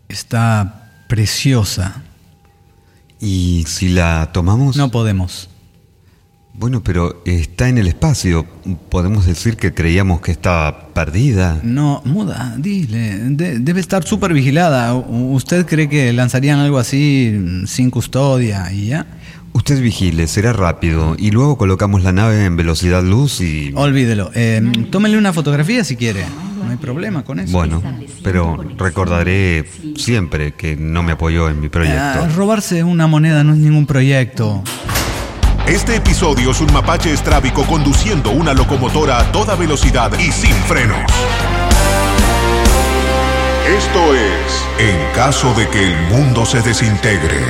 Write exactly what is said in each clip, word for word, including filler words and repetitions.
Está preciosa. ¿Y si la tomamos? No podemos. Bueno, pero está en el espacio. ¿Podemos decir que creíamos que estaba perdida? No, muda, dile. De- debe estar súper vigilada. U- ¿Usted cree que lanzarían algo así sin custodia y ya? Usted vigile, será rápido. Y luego colocamos la nave en velocidad luz y... Olvídelo. Eh, tómele una fotografía si quiere. No hay problema con eso. Bueno, pero recordaré siempre que no me apoyó en mi proyecto. Ah, robarse una moneda no es ningún proyecto. Este episodio es un mapache estrábico conduciendo una locomotora a toda velocidad y sin frenos. Esto es En caso de que el mundo se desintegre.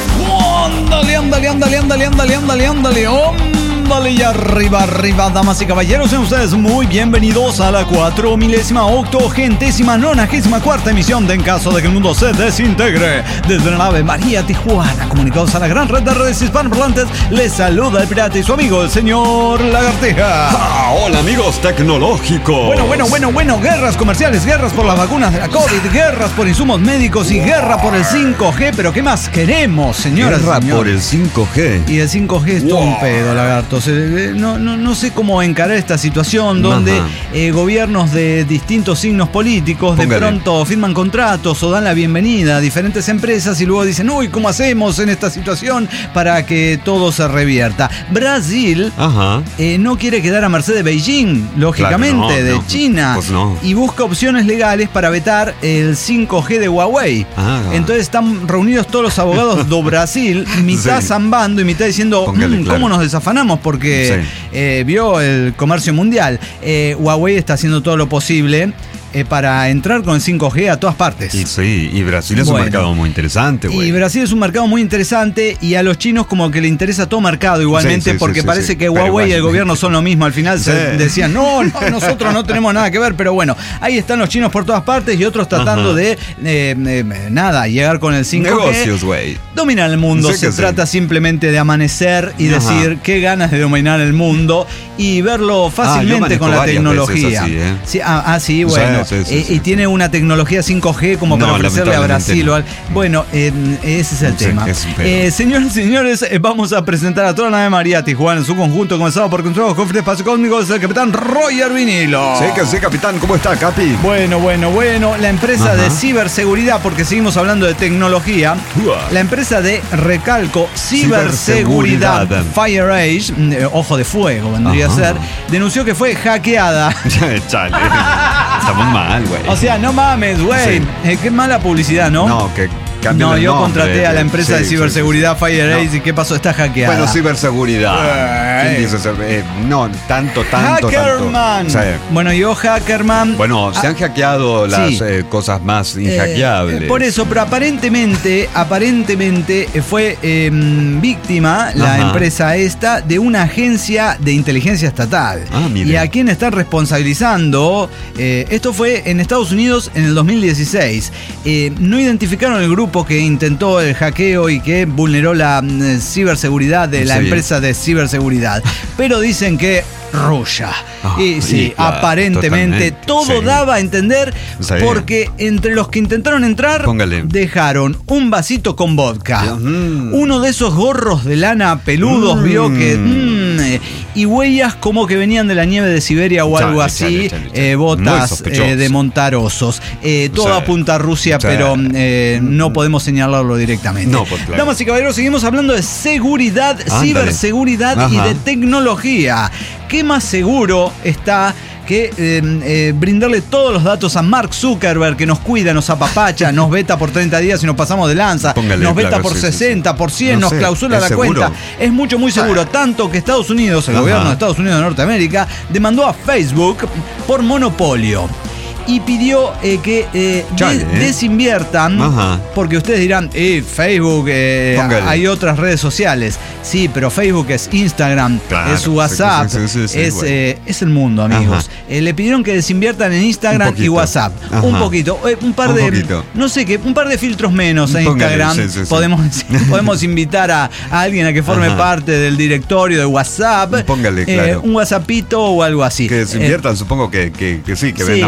Ándale, ándale, ándale, ándale, ándale, ándale, ándale, ándale y arriba, arriba, damas y caballeros, sean ustedes muy bienvenidos a la cuatro milésima, octogentésima, nonagésima cuarta emisión de En caso de que el mundo se desintegre. Desde la nave María Tijuana, comunicados a la gran red de redes hispanoparlantes, les saluda el pirata y su amigo, el señor Lagartija. Ah, hola amigos tecnológicos. Bueno, bueno, bueno, bueno, guerras comerciales, guerras por las vacunas de la COVID, guerras por insumos médicos y guerra por el cinco G, pero ¿qué más queremos, señoras y Guerra señores? por el cinco G. Y el cinco G es todo Wow. un pedo, lagarto. Se- No, no, no sé cómo encarar esta situación donde Ajá. eh, gobiernos de distintos signos políticos de Póngale. pronto firman contratos o dan la bienvenida a diferentes empresas y luego dicen, uy, ¿cómo hacemos en esta situación para que todo se revierta? Brasil Ajá. eh, no quiere quedar a merced de Beijing, lógicamente, Claro, no, de no. China, Pues no. y busca opciones legales para vetar el cinco G de Huawei. Ah. Entonces están reunidos todos los abogados do Brasil, mitad Sí. zambando y mitad diciendo, Póngale, "Mm, claro. ¿cómo nos desafanamos? Porque Sí. eh, vio el comercio mundial. Eh, Huawei está haciendo todo lo posible eh, para entrar con el cinco G a todas partes. Y sí, y Brasil es Bueno. un mercado muy interesante, güey. Y Brasil es un mercado muy interesante y a los chinos como que le interesa todo mercado igualmente, Sí, sí, porque sí, sí, parece sí. que Pero Huawei igual. y el gobierno son lo mismo. Al final se Sí. decían, no, no, nosotros no tenemos nada que ver, pero bueno, ahí están los chinos por todas partes y otros tratando Ajá. de, eh, eh, nada, llegar con el cinco G. Negocios, güey. Dominar el mundo, Sí se que sí. trata simplemente de amanecer y Ajá. decir qué ganas de dominar el mundo y verlo fácilmente manejo con la varias tecnología. veces así, ¿eh? Sí, ah, ah, sí, bueno. Sí, sí, sí, Eh, sí. Y tiene una tecnología cinco G como para No, ofrecerle a lamentablemente Brasil. no. o al- Bueno, eh, ese es el Sí, tema. es un pedo. Eh, señores y señores, eh, vamos a presentar a toda la nave María Tijuana en su conjunto, comenzado por Control Cofre Espacio Cósmico, es el capitán Roger Vinilo. Sí, que sí, capitán. ¿Cómo está, Capi? Bueno, bueno, bueno, la empresa Ajá. de ciberseguridad, porque seguimos hablando de tecnología, Uah. la empresa de recalco ciberseguridad, Ciberseguridad. FireEdge, mm, eh, ojo de fuego vendría Ajá. a ser, denunció que fue hackeada. Chale. Estamos mal, güey. O sea, no mames, güey, Sí. eh, qué mala publicidad, ¿no? No, que cambien No, el yo nombre. contraté a la empresa Sí, de sí, ciberseguridad sí, sí. FireEdge No. y ¿qué pasó? Está hackeada. Bueno, ciberseguridad. Ey. ¿Quién dice eso? Eh, no, tanto, tanto, Hackerman. tanto. Sí. Bueno, yo Hackerman. Bueno, se han hackeado las sí. eh, cosas más Eh, inhackeables. eh, por eso, pero aparentemente, aparentemente eh, fue eh, víctima la Ajá. empresa esta de una agencia de inteligencia estatal. Ah, mire. ¿Y a quién están responsabilizando? Eh, esto fue en Estados Unidos en el dos mil dieciséis. Eh, no identificaron el grupo que intentó el hackeo y que vulneró la mm, ciberseguridad de la Sí. empresa de ciberseguridad, pero dicen que Rusia. Ah, y sí, sí, claro, aparentemente totalmente, todo sí. daba a entender Sí. porque entre los que intentaron entrar Póngale. dejaron un vasito con vodka, Mm. uno de esos gorros de lana peludos, Mm. vio que mm, eh, y huellas como que venían de la nieve de Siberia o Chale, algo chale, así, chale, chale. eh, Muy botas sospechoso. eh, de montar osos. Eh, todo Sí. apunta a Rusia, Sí. pero eh, no podemos señalarlo directamente. No, pues, claro. Damas y caballeros, seguimos hablando de seguridad, Ándale. ciberseguridad y Ajá. de tecnología. ¿Qué más seguro está que eh, eh, brindarle todos los datos a Mark Zuckerberg, que nos cuida, nos apapacha, nos veta por treinta días y nos pasamos de lanza, Póngale, nos veta claro, por sí, sí, sesenta, sí. por cien, No nos sé, clausura ¿es la seguro? cuenta? Es mucho, muy seguro. Tanto que Estados Unidos, el Ajá. gobierno de Estados Unidos de Norteamérica, demandó a Facebook por monopolio. Y pidió eh, que eh, Chale, des- ¿eh? desinviertan, Ajá. porque ustedes dirán, eh, Facebook, eh, Póngale. hay otras redes sociales. Sí, pero Facebook es Instagram, Claro, es WhatsApp, sí, sí, sí, sí, es, bueno. eh, es el mundo, amigos. Ajá. Eh, le pidieron que desinviertan en Instagram Un poquito. y WhatsApp. Ajá. Un poquito, eh, un par Un de, poquito. no sé qué, un par de filtros menos en Póngale, Instagram. sí, sí, sí. Podemos, podemos invitar a, a alguien a que forme Ajá. parte del directorio de WhatsApp. Póngale, Eh, claro. un WhatsAppito o algo así. Que Eh, desinviertan, supongo que, que, que sí, que sí, vengan parte del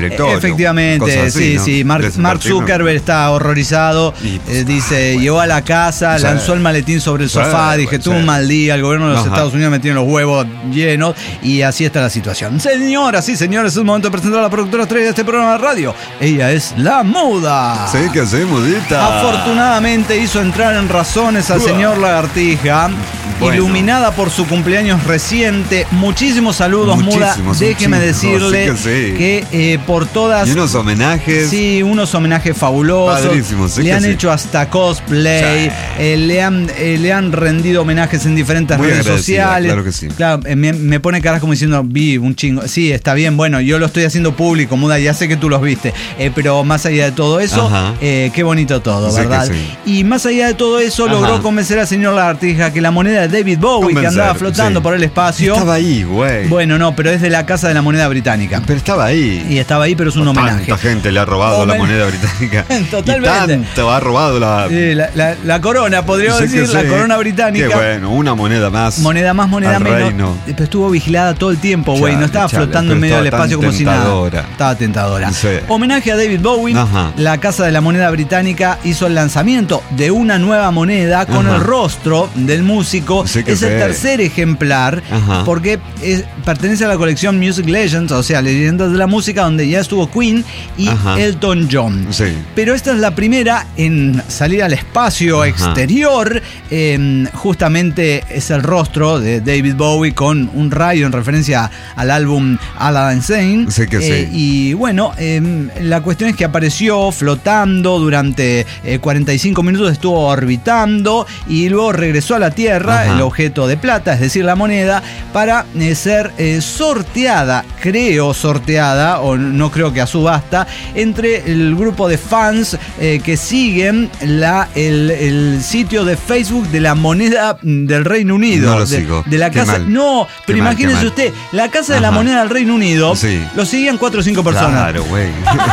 directorio. Efectivamente, así, sí, ¿no? sí. Mark, Mark Zuckerberg está horrorizado. Y, eh, dice, llegó a la casa, sí. lanzó el maletín sobre el sofá, sí, dije, tuvo sí. un mal día, el gobierno de los Ajá. Estados Unidos me tiene los huevos llenos y así está la situación. Señoras y señores, es el momento de presentar a la productora estrella de este programa de radio. Ella es La Muda. Sí, ¿qué hacemos, Dita? Afortunadamente hizo entrar en razones al Uah. señor Lagartija, bueno. iluminada por su cumpleaños reciente. Muchísimos saludos, Muchísimos, Muda. Déjeme decirle sí que, sí. que eh, por todas... Y unos homenajes. Sí, unos homenajes fabulosos. Padrísimos. Sí le han sí. hecho hasta cosplay. Sí. Eh, le, han, eh, le han rendido homenajes en diferentes Muy redes sociales. Claro que sí. Claro, eh, me, me pone caras como diciendo, vi un chingo. Sí, está bien, bueno, yo lo estoy haciendo público, Muda, ya sé que tú los viste. Eh, pero más allá de todo eso, eh, qué bonito todo, sí ¿verdad? Sí. Y más allá de todo eso, Ajá. logró convencer al señor Lagartija que la moneda de David Bowie, convencer, que andaba flotando sí. por el espacio. Estaba ahí, güey. Bueno, no, pero es de la Casa de la Moneda Británica. Pero estaba ahí. Y estaba ahí, pero es un Tanta homenaje. Tanta gente le ha robado Homen... la moneda británica. Totalmente. Y tanto ha robado la... Sí, la, la, la corona, podríamos sí decir, la sí. corona británica. Qué bueno, una moneda más. Moneda más, moneda menos. Reino. Pero estuvo vigilada todo el tiempo, güey. No estaba chale, flotando en medio del espacio como tentadora. si nada. Estaba tentadora. Sí. Homenaje a David Bowie. Ajá. La Casa de la Moneda Británica hizo el lanzamiento de una nueva moneda con Ajá. el rostro del músico. Sí es el tercer ejemplar Ajá. porque es, pertenece a la colección Music Legends, o sea, leyendas de la música, donde ya estuvo Queen y Ajá. Elton John. Sí. Pero esta es la primera en salir al espacio Ajá. exterior. Eh, justamente es el rostro de David Bowie con un rayo en referencia al álbum Aladdin Sane. Sí que eh, sí. Y bueno, eh, la cuestión es que apareció flotando durante eh, cuarenta y cinco minutos, estuvo orbitando y luego regresó a la Tierra, Ajá. el objeto de plata, es decir, la moneda, para eh, ser eh, sorteada, creo sorteada, o no creo que a subasta, entre el grupo de fans eh, que siguen la, el, el sitio de Facebook de la moneda del Reino Unido. No lo de, sigo. De la qué casa. Mal. No, pero qué imagínese mal, usted, la Casa Ajá. de la Moneda del Reino Unido, sí. lo seguían cuatro o cinco personas. Claro, güey.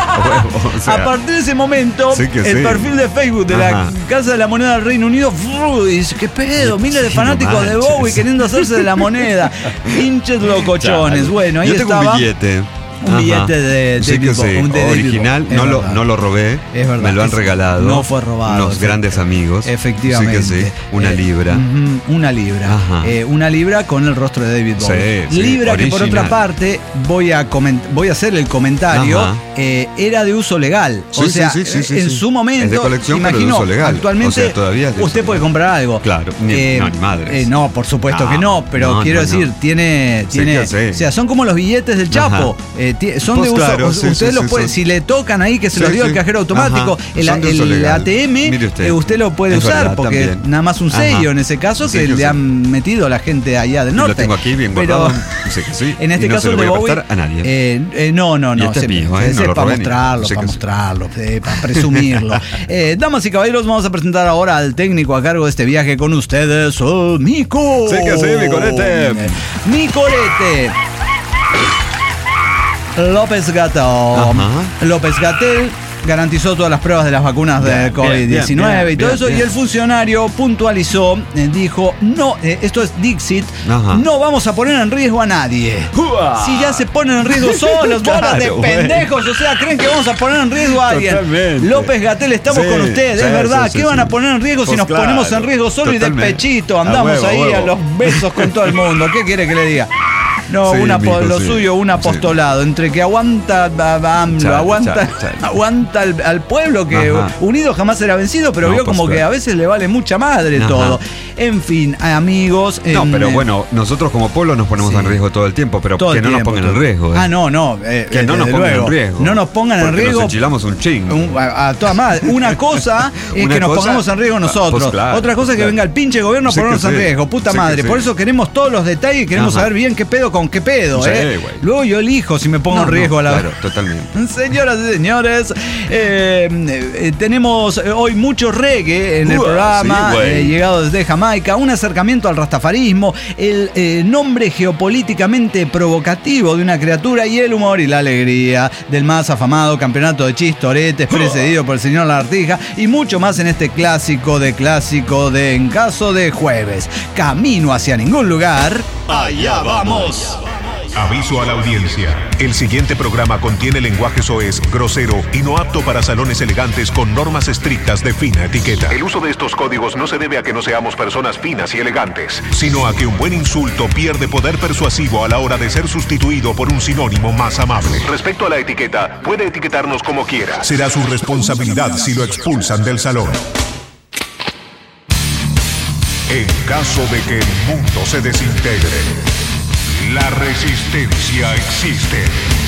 o sea, a partir de ese momento, sí el sí. perfil de Facebook de Ajá. la Casa de la Moneda del Reino Unido, dice, ¿qué pedo? Miles de fanáticos de Bowie queriendo hacerse de la moneda. Pinches locochones. Claro. Bueno, ahí Yo tengo estaba. Un billete. Un Ajá. billete de sí David Bowie. Sí. Un de original, David no lo, no lo robé, es verdad, me lo han regalado. No fue robado. Unos grandes amigos. Efectivamente. Sí que sí, una eh, libra. Uh, una libra. Eh, una libra con el rostro de David Bowie. Sí, sí, libra original. Que por otra parte, voy a, coment- voy a hacer el comentario, eh, era de uso legal. Sí, o sea, sí, sí, sí, en sí. su momento, es de colección, imagino, pero de uso legal. Actualmente, o sea, todavía es de usted uso puede legal. comprar algo. Claro, ni, eh, no, ni madres. Eh, no, por supuesto no, que no, pero no, quiero no, decir, no. tiene, tiene Sí, sí. o sea, son como los billetes del Chapo. Eh, t- son pues de uso, claro, sí, usted sí, lo sí, puede, son... si le tocan ahí que se sí, lo dio sí. el cajero automático, Ajá. el, el A T M, usted. Eh, usted lo puede es usar verdad, porque también. nada más un sello Ajá. en ese caso sí, que le sí. han metido a la gente allá del norte. Lo tengo aquí bien pero guardado. Sí que sí. En este y no caso se lo de voy Bowie, a prestar a nadie. Eh, eh, no, no, no. Y este se, es mío, ¿eh? se, No lo para robé mostrarlo, sí para sí. mostrarlo, eh, para presumirlo. eh, damas y caballeros, vamos a presentar ahora al técnico a cargo de este viaje con ustedes, oh, Mico. Sí que sí, mi colete. Mi colete. López Gatell. López Gatell garantizó todas las pruebas de las vacunas de COVID diecinueve y todo bien, eso, bien. Y el funcionario puntualizó, eh, dijo, no, eh, esto es Dixit, Ajá. no vamos a poner en riesgo a nadie. ¡Uah! Si ya se ponen en riesgo solos, claro, bolas de pendejos, o sea, creen que vamos a poner en riesgo a alguien. Totalmente. López Gatell, estamos sí, con ustedes, sí, es verdad, sí, ¿qué sí, van sí. a poner en riesgo pues si nos claro, ponemos en riesgo solos y de pechito andamos a huevo, ahí a, huevo. a los besos con todo el mundo? ¿Qué quiere que le diga? No, sí, una, mijo, lo sí. suyo, un apostolado. Sí. Entre que aguanta a AMLO, chale, aguanta, chale, chale. aguanta al, al pueblo que Ajá. unido jamás será vencido, pero no, vio como pues, que a veces le vale mucha madre Ajá. todo. En fin, amigos. No, en, pero bueno, nosotros como pueblo nos ponemos sí. en riesgo todo el tiempo, pero todo que no tiempo, nos pongan en riesgo. ¿eh? Ah, no, no. Eh, que no nos pongan luego. en riesgo. No nos pongan en riesgo. Nos enchilamos un chingo. Un, a, a toda madre. Una cosa es Una que nos cosa, pongamos en riesgo nosotros. Pues claro, Otra cosa pues es que claro. venga el pinche gobierno a sí ponernos en riesgo. Puta sí madre. Por eso queremos todos los detalles y queremos Ajá. saber bien qué pedo con qué pedo, ¿eh? Sí, Luego yo elijo si me pongo no, en riesgo no, a la claro, totalmente. Señoras y señores, eh, eh, tenemos hoy mucho reggae en uh, el programa, sí, eh, llegado desde Jamaica, un acercamiento al rastafarismo, el eh, nombre geopolíticamente provocativo de una criatura y el humor y la alegría del más afamado campeonato de chistoretes precedido por el señor Lagartija y mucho más en este clásico de clásico de En Caso de Jueves. Camino hacia ningún lugar. Allá vamos. Aviso a la audiencia. El siguiente programa contiene lenguaje soez, grosero y no apto para salones elegantes con normas estrictas de fina etiqueta. El uso de estos códigos no se debe a que no seamos personas finas y elegantes, sino a que un buen insulto pierde poder persuasivo a la hora de ser sustituido por un sinónimo más amable. Respecto a la etiqueta, puede etiquetarnos como quiera. Será su responsabilidad si lo expulsan del salón. En caso de que el mundo se desintegre, la resistencia existe.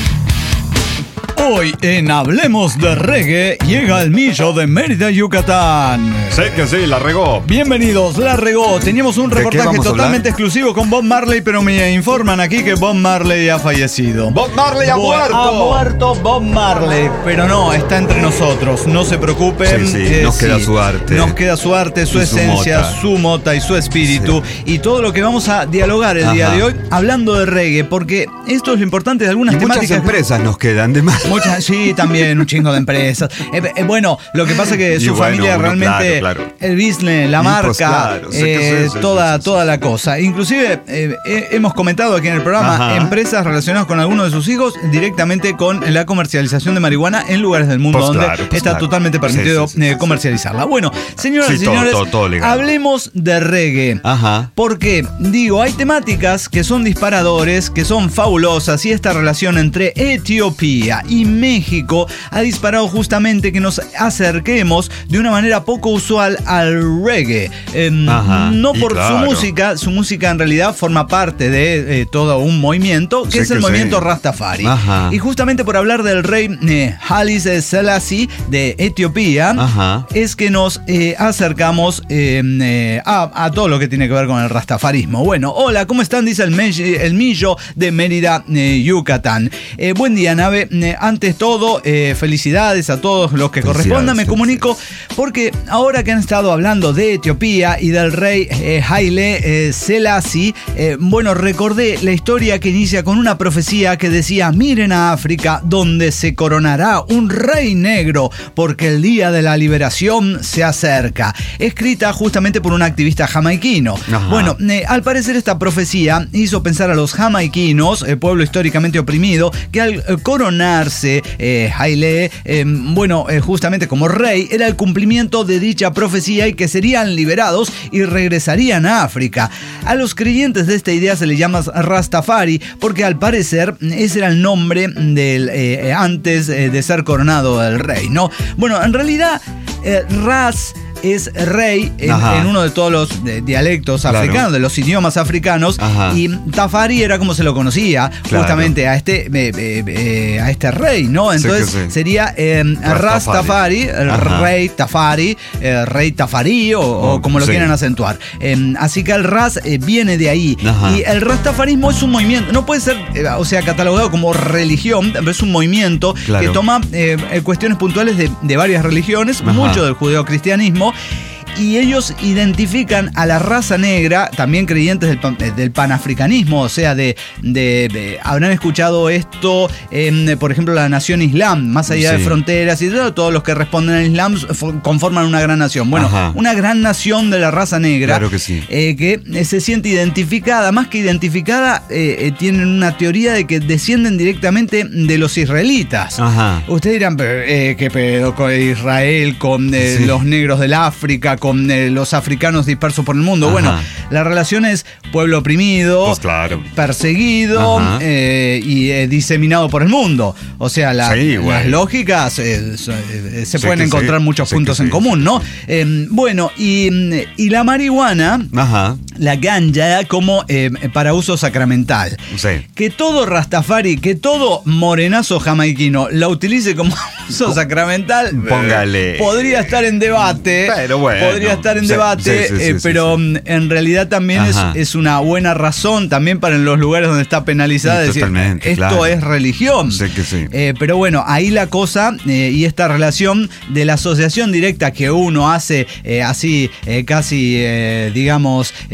Hoy en Hablemos de Reggae llega el Millo de Mérida, Yucatán. Sé que sí, la regó. Bienvenidos, la regó. Teníamos un reportaje totalmente exclusivo con Bob Marley, pero me informan aquí que Bob Marley ha fallecido. ¡Bob Marley ha Bo muerto! Ha muerto Bob Marley, pero no, está entre nosotros. No se preocupen. Sí, sí, eh, nos queda sí, su arte. Nos queda su arte, su Y su esencia, mota. su mota y su espíritu. Sí. Y todo lo que vamos a dialogar el Ajá. día de hoy hablando de reggae, porque esto es lo importante de algunas Y temáticas. muchas empresas nos quedan de más. Muchas, sí, también un chingo de empresas. Eh, eh, bueno, lo que pasa es que Y su bueno, familia uno, realmente, claro, claro. el business, la Y marca, pues claro, sé que eh, sí, sí, toda, sí, sí, toda sí. la cosa. Inclusive eh, eh, hemos comentado aquí en el programa Ajá. empresas relacionadas con algunos de sus hijos directamente con la comercialización de marihuana en lugares del mundo Pues donde claro, pues está claro. totalmente permitido Sí, sí, sí, eh, sí, comercializarla. Bueno, señoras Sí, y todo, señores, todo, todo legal. hablemos de reggae. Ajá. Porque, digo, hay temáticas que son disparadores, que son fabulosas, y esta relación entre Etiopía y México ha disparado justamente que nos acerquemos de una manera poco usual al reggae. Eh, Ajá, no y por claro. su música, su música en realidad forma parte de eh, todo un movimiento, que Sí es el que movimiento sí. Rastafari. Ajá. Y justamente por hablar del rey eh, Haile Selassie de Etiopía, Ajá. es que nos eh, acercamos eh, eh, a, a todo lo que tiene que ver con el rastafarismo. Bueno, hola, ¿cómo están? Dice el, me- el Millo de Mérida, eh, Yucatán. Eh, buen día, nave. Eh, antes todo, eh, felicidades a todos los que Felicidades, correspondan. Me comunico porque ahora que han estado hablando de Etiopía y del rey eh, Haile eh, Selassie, eh, bueno, recordé la historia que inicia con una profecía que decía: miren a África, donde se coronará un rey negro, porque el día de la liberación se acerca. Escrita justamente por un activista jamaiquino. Ajá. Bueno, eh, al parecer esta profecía hizo pensar a los jamaiquinos, eh, pueblo históricamente oprimido, que al eh, coronarse eh, Haile, eh, bueno, eh, justamente como rey, era el cumplimiento de dicha profecía y que serían liberados y regresarían a África. A los creyentes de esta idea se les llama Rastafari, porque al parecer ese era el nombre del eh, antes eh, de ser coronado el rey, ¿no? Bueno, en realidad, eh, Ras es rey en, en uno de todos los de, dialectos Claro. africanos, de los idiomas africanos. Ajá. Y Tafari era como se lo conocía, Claro. justamente a este eh, eh, eh, a este rey, ¿no? Entonces Sí que sí. sería eh, Rastafari, el Ajá. rey Tafari, el rey Tafarí, o, o Oh, como lo sí. quieran acentuar. Eh, así que el Ras eh, viene de ahí. Ajá. Y el Rastafarismo es un movimiento, no puede ser, eh, o sea, catalogado como religión, pero es un movimiento Claro. que toma eh, cuestiones puntuales de, de varias religiones, Ajá. mucho del judeocristianismo. Y ellos identifican a la raza negra, también creyentes del, pan- del panafricanismo, o sea, de, de- de- habrán escuchado esto, en, por ejemplo, la nación islam, más allá Sí. de fronteras y todo, todos los que responden al islam fo- conforman una gran nación. Bueno, Ajá. una gran nación de la raza negra, Claro que sí. eh, que eh, se siente identificada, más que identificada, eh, eh, tienen una teoría de que descienden directamente de los israelitas. Ajá. Ustedes dirán, pero, eh, ¿qué pedo con Israel, con eh, Sí. los negros del África, con eh, los africanos dispersos por el mundo? Ajá. Bueno, la relación es pueblo oprimido, Pues claro. perseguido Ajá. eh, y eh, diseminado por el mundo. O sea, la- Sí, güey. las lógicas eh, so- eh, se Sé pueden que encontrar sí, muchos sé puntos que en sí, común, sí, ¿no? sí. Eh, bueno, y, y la marihuana, Ajá. la ganja, como eh, para uso sacramental. Sí. Que todo Rastafari, que todo morenazo jamaiquino la utilice como uso sacramental, Póngale. eh, podría estar en debate. Pero bueno. Podría estar en Sí, debate, sí, sí, eh, sí, pero sí, mm, en realidad también es, Ajá. es una buena razón también para en los lugares donde está penalizada Sí, decir, totalmente, esto claro. es religión. Sé que sí. Eh, pero bueno, ahí la cosa eh, y esta relación de la asociación directa que uno hace eh, así, eh, casi, eh, digamos, eh,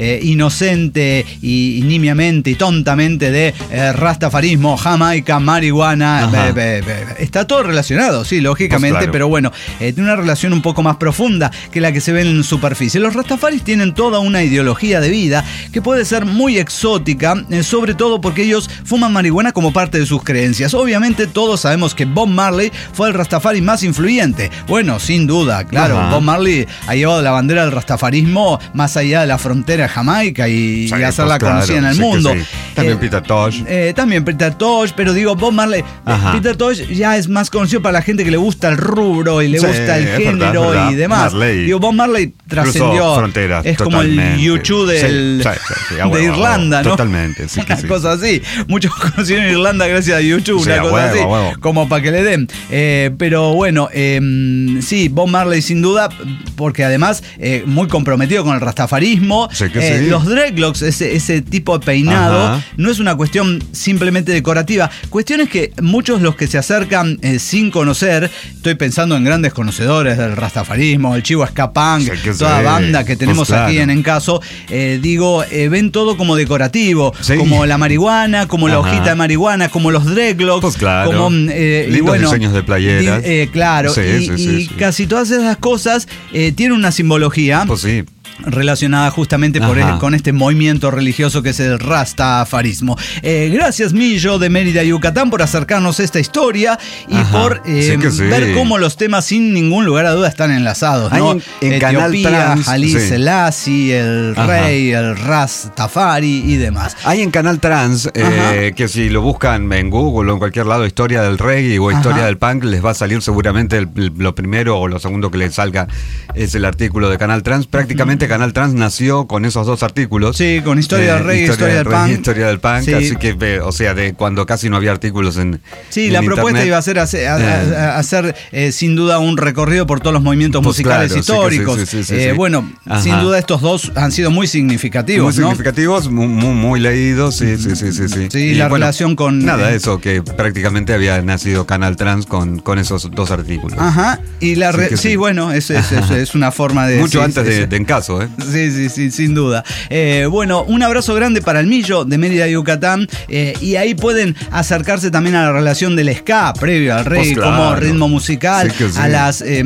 eh, inocente y, y nimiamente y tontamente de eh, rastafarismo, Jamaica, marihuana, be, be, be, está todo relacionado, sí, lógicamente, pues claro. Pero bueno, eh, tiene una relación un poco más profunda que la que se ve en superficie. Los rastafaris tienen toda una ideología de vida que puede ser muy exótica, eh, sobre todo porque ellos fuman marihuana como parte de sus creencias. Obviamente todos sabemos que Bob Marley fue el rastafari más influyente. Bueno, sin duda, claro, Ajá. Bob Marley ha llevado la bandera del rastafarismo más allá de la frontera de Jamaica y, sí, y hacerla pues, conocida claro, en el sí mundo. Sí. También eh, Peter Tosh. Eh, también Peter Tosh, pero digo, Bob Marley, Ajá. Peter Tosh ya es más conocido para la gente que le gusta el rubro y le sí, gusta el género verdad, verdad. y demás. Marley. Digo, Bob Marley trascendió. Fronteras, es totalmente. Como el U dos del, sí, sí, sí, sí, de Irlanda, ¿no? Totalmente, sí. Una sí. cosa así. Muchos conocieron en Irlanda gracias a U dos, sí, una cosa huevo, así. Huevo. Como para que le den. Eh, pero bueno, eh, sí, Bob Marley sin duda, porque además eh, muy comprometido con el rastafarismo. Sí que eh, sí. Los dreadlocks, ese, ese tipo de peinado, Ajá. no es una cuestión simplemente decorativa. Cuestión es que muchos los que se acercan eh, sin conocer, estoy pensando en grandes conocedores del rastafarismo, el Chivo Ska Punk, sí toda sí. banda que tenemos pues claro. aquí en En Caso, eh, digo, eh, ven todo como decorativo, sí. como la marihuana, como Ajá. la hojita de marihuana, como los dreadlocks, pues claro. como eh, lindos y bueno, diseños de playeras. Di, eh, claro, sí, y, sí, y sí, sí. casi todas esas cosas eh, tienen una simbología. Pues sí. Relacionada justamente por el, con este movimiento religioso que es el rastafarismo. Eh, gracias Millo de Mérida, Yucatán, por acercarnos a esta historia y Ajá, por eh, sí sí. ver cómo los temas sin ningún lugar a duda están enlazados, ¿no? En, en Etiopía, Canal Trans, Haile sí. Selassie, el Ajá. rey, el Rastafari y demás. Hay en Canal Trans eh, que si lo buscan en Google o en cualquier lado, historia del reggae o historia Ajá. del punk, les va a salir seguramente el, lo primero o lo segundo que les salga es el artículo de Canal Trans. Prácticamente Canal Trans nació con esos dos artículos. Sí, con historia eh, del reggae, historia, historia del punk. Historia del punk, sí. Así que, o sea, de cuando casi no había artículos en Sí, en la internet. propuesta iba a ser hacer, a, a, a hacer eh, sin duda un recorrido por todos los movimientos pues musicales claro, históricos. Sí sí, sí, sí, eh, sí. Bueno, Ajá. sin duda estos dos han sido muy significativos, Muy ¿no? significativos, muy, muy, muy leídos, sí, sí, sí, sí. Sí, sí y la bueno, relación con... Nada, eh, eso, que prácticamente había nacido Canal Trans con, con esos dos artículos. Ajá, y la re- sí, sí, bueno, es, es, es, es una forma de... Mucho sí, antes sí, de, sí. de En Caso, ¿eh? Sí, sí, sí, sin duda. Eh, bueno, un abrazo grande para el Millo de Mérida, Yucatán, eh, y ahí pueden acercarse también a la relación del ska previo al reggae, pues claro. como ritmo musical, sí sí. a las eh,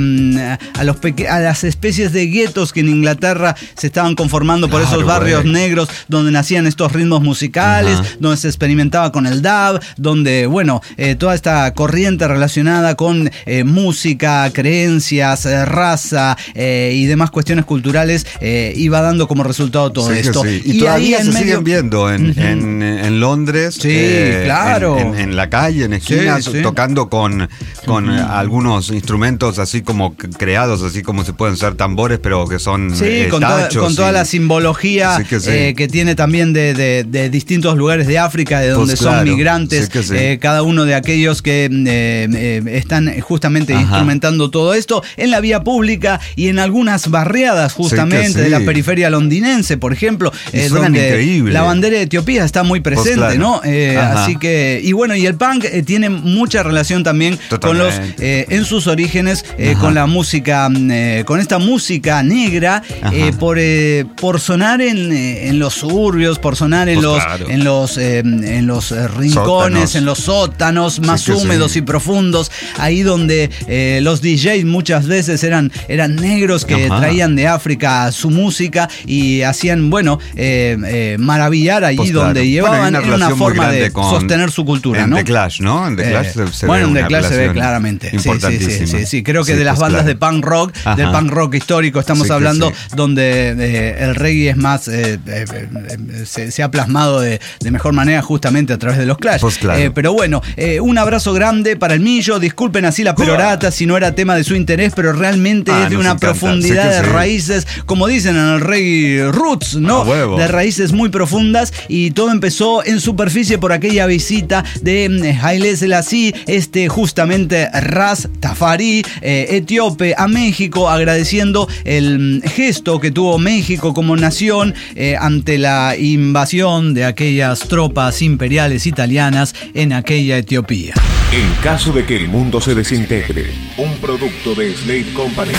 a los peque- a las especies de guetos que en Inglaterra se estaban conformando por claro, esos barrios wey. negros donde nacían estos ritmos musicales, Ajá. donde se experimentaba con el dub, donde, bueno, eh, toda esta corriente relacionada con eh, música, creencias, eh, raza eh, y demás cuestiones culturales eh, iba dando como resultado todo sí, esto. Sí. Y, y todavía ahí se medio... siguen viendo en, uh-huh. en, en Londres, sí, eh, claro. en, en, en la calle, en esquinas, sí, sí. tocando con, con uh-huh. algunos instrumentos así como creados, así como se pueden ser tambores, pero que son sí, eh, con, tachos toda, con toda y... la simbología sí que, sí. eh, que tiene también de, de, de distintos lugares de África, de donde pues son claro. migrantes, sí sí. Eh, cada uno de aquellos que eh, eh, están justamente Ajá. instrumentando todo esto en la vía pública y en algunas barriadas justamente sí sí. de la periferia londinense, por ejemplo, eh, donde increíble. La bandera de Etiopía está muy presente, pues claro. ¿no? Eh, así que, y bueno, y el punk eh, tiene mucha relación también Totalmente. con los, eh, en sus orígenes, eh, con la música, eh, con esta música negra, eh, por, eh, por sonar en, eh, en los suburbios, por sonar en pues los, claro. en los, eh, en los eh, rincones, sótanos. en los sótanos más sí húmedos sí. y profundos, ahí donde eh, los D Js muchas veces eran, eran negros que Ajá. traían de África su música y hacían, bueno, eh, eh, maravillar allí pues donde claro. llevaban, bueno, una, una forma de sostener su cultura, en ¿no? The Clash, ¿no? En The Clash eh, se, se bueno, ve en The Clash se ve claramente. Sí, sí, sí, sí, sí. Creo que sí, de las pues bandas claro. de punk rock, Ajá. del punk rock histórico estamos sí, hablando, sí. donde eh, el reggae es más, eh, eh, eh, se, se ha plasmado de, de mejor manera justamente a través de los Clash. Pues claro. eh, pero bueno, eh, un abrazo grande para el Millo, disculpen así la perorata si no era tema de su interés, pero realmente ah, es de una encanta. profundidad sí de sí. raíces, como dicen en el reggae, roots, ¿no? Ah, de raíces muy profundas, y todo empezó en superficie por aquella visita de Haile Selassie, este justamente Rastafari eh, etíope a México, agradeciendo el gesto que tuvo México como nación eh, ante la invasión de aquellas tropas imperiales italianas en aquella Etiopía. En caso de que el mundo se desintegre, un producto de Slate Company.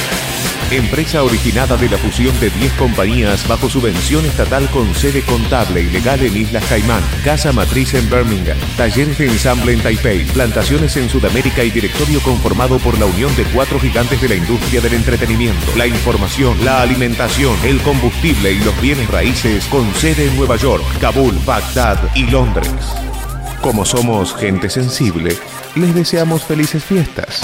Empresa originada de la fusión de diez compañías bajo subvención estatal con sede contable y legal en Islas Caimán, casa matriz en Birmingham, talleres de ensamble en Taipei, plantaciones en Sudamérica y directorio conformado por la unión de cuatro gigantes de la industria del entretenimiento, la información, la alimentación, el combustible y los bienes raíces con sede en Nueva York, Kabul, Bagdad y Londres. Como somos gente sensible, les deseamos felices fiestas.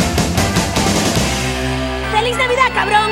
¡Feliz Navidad, cabrón!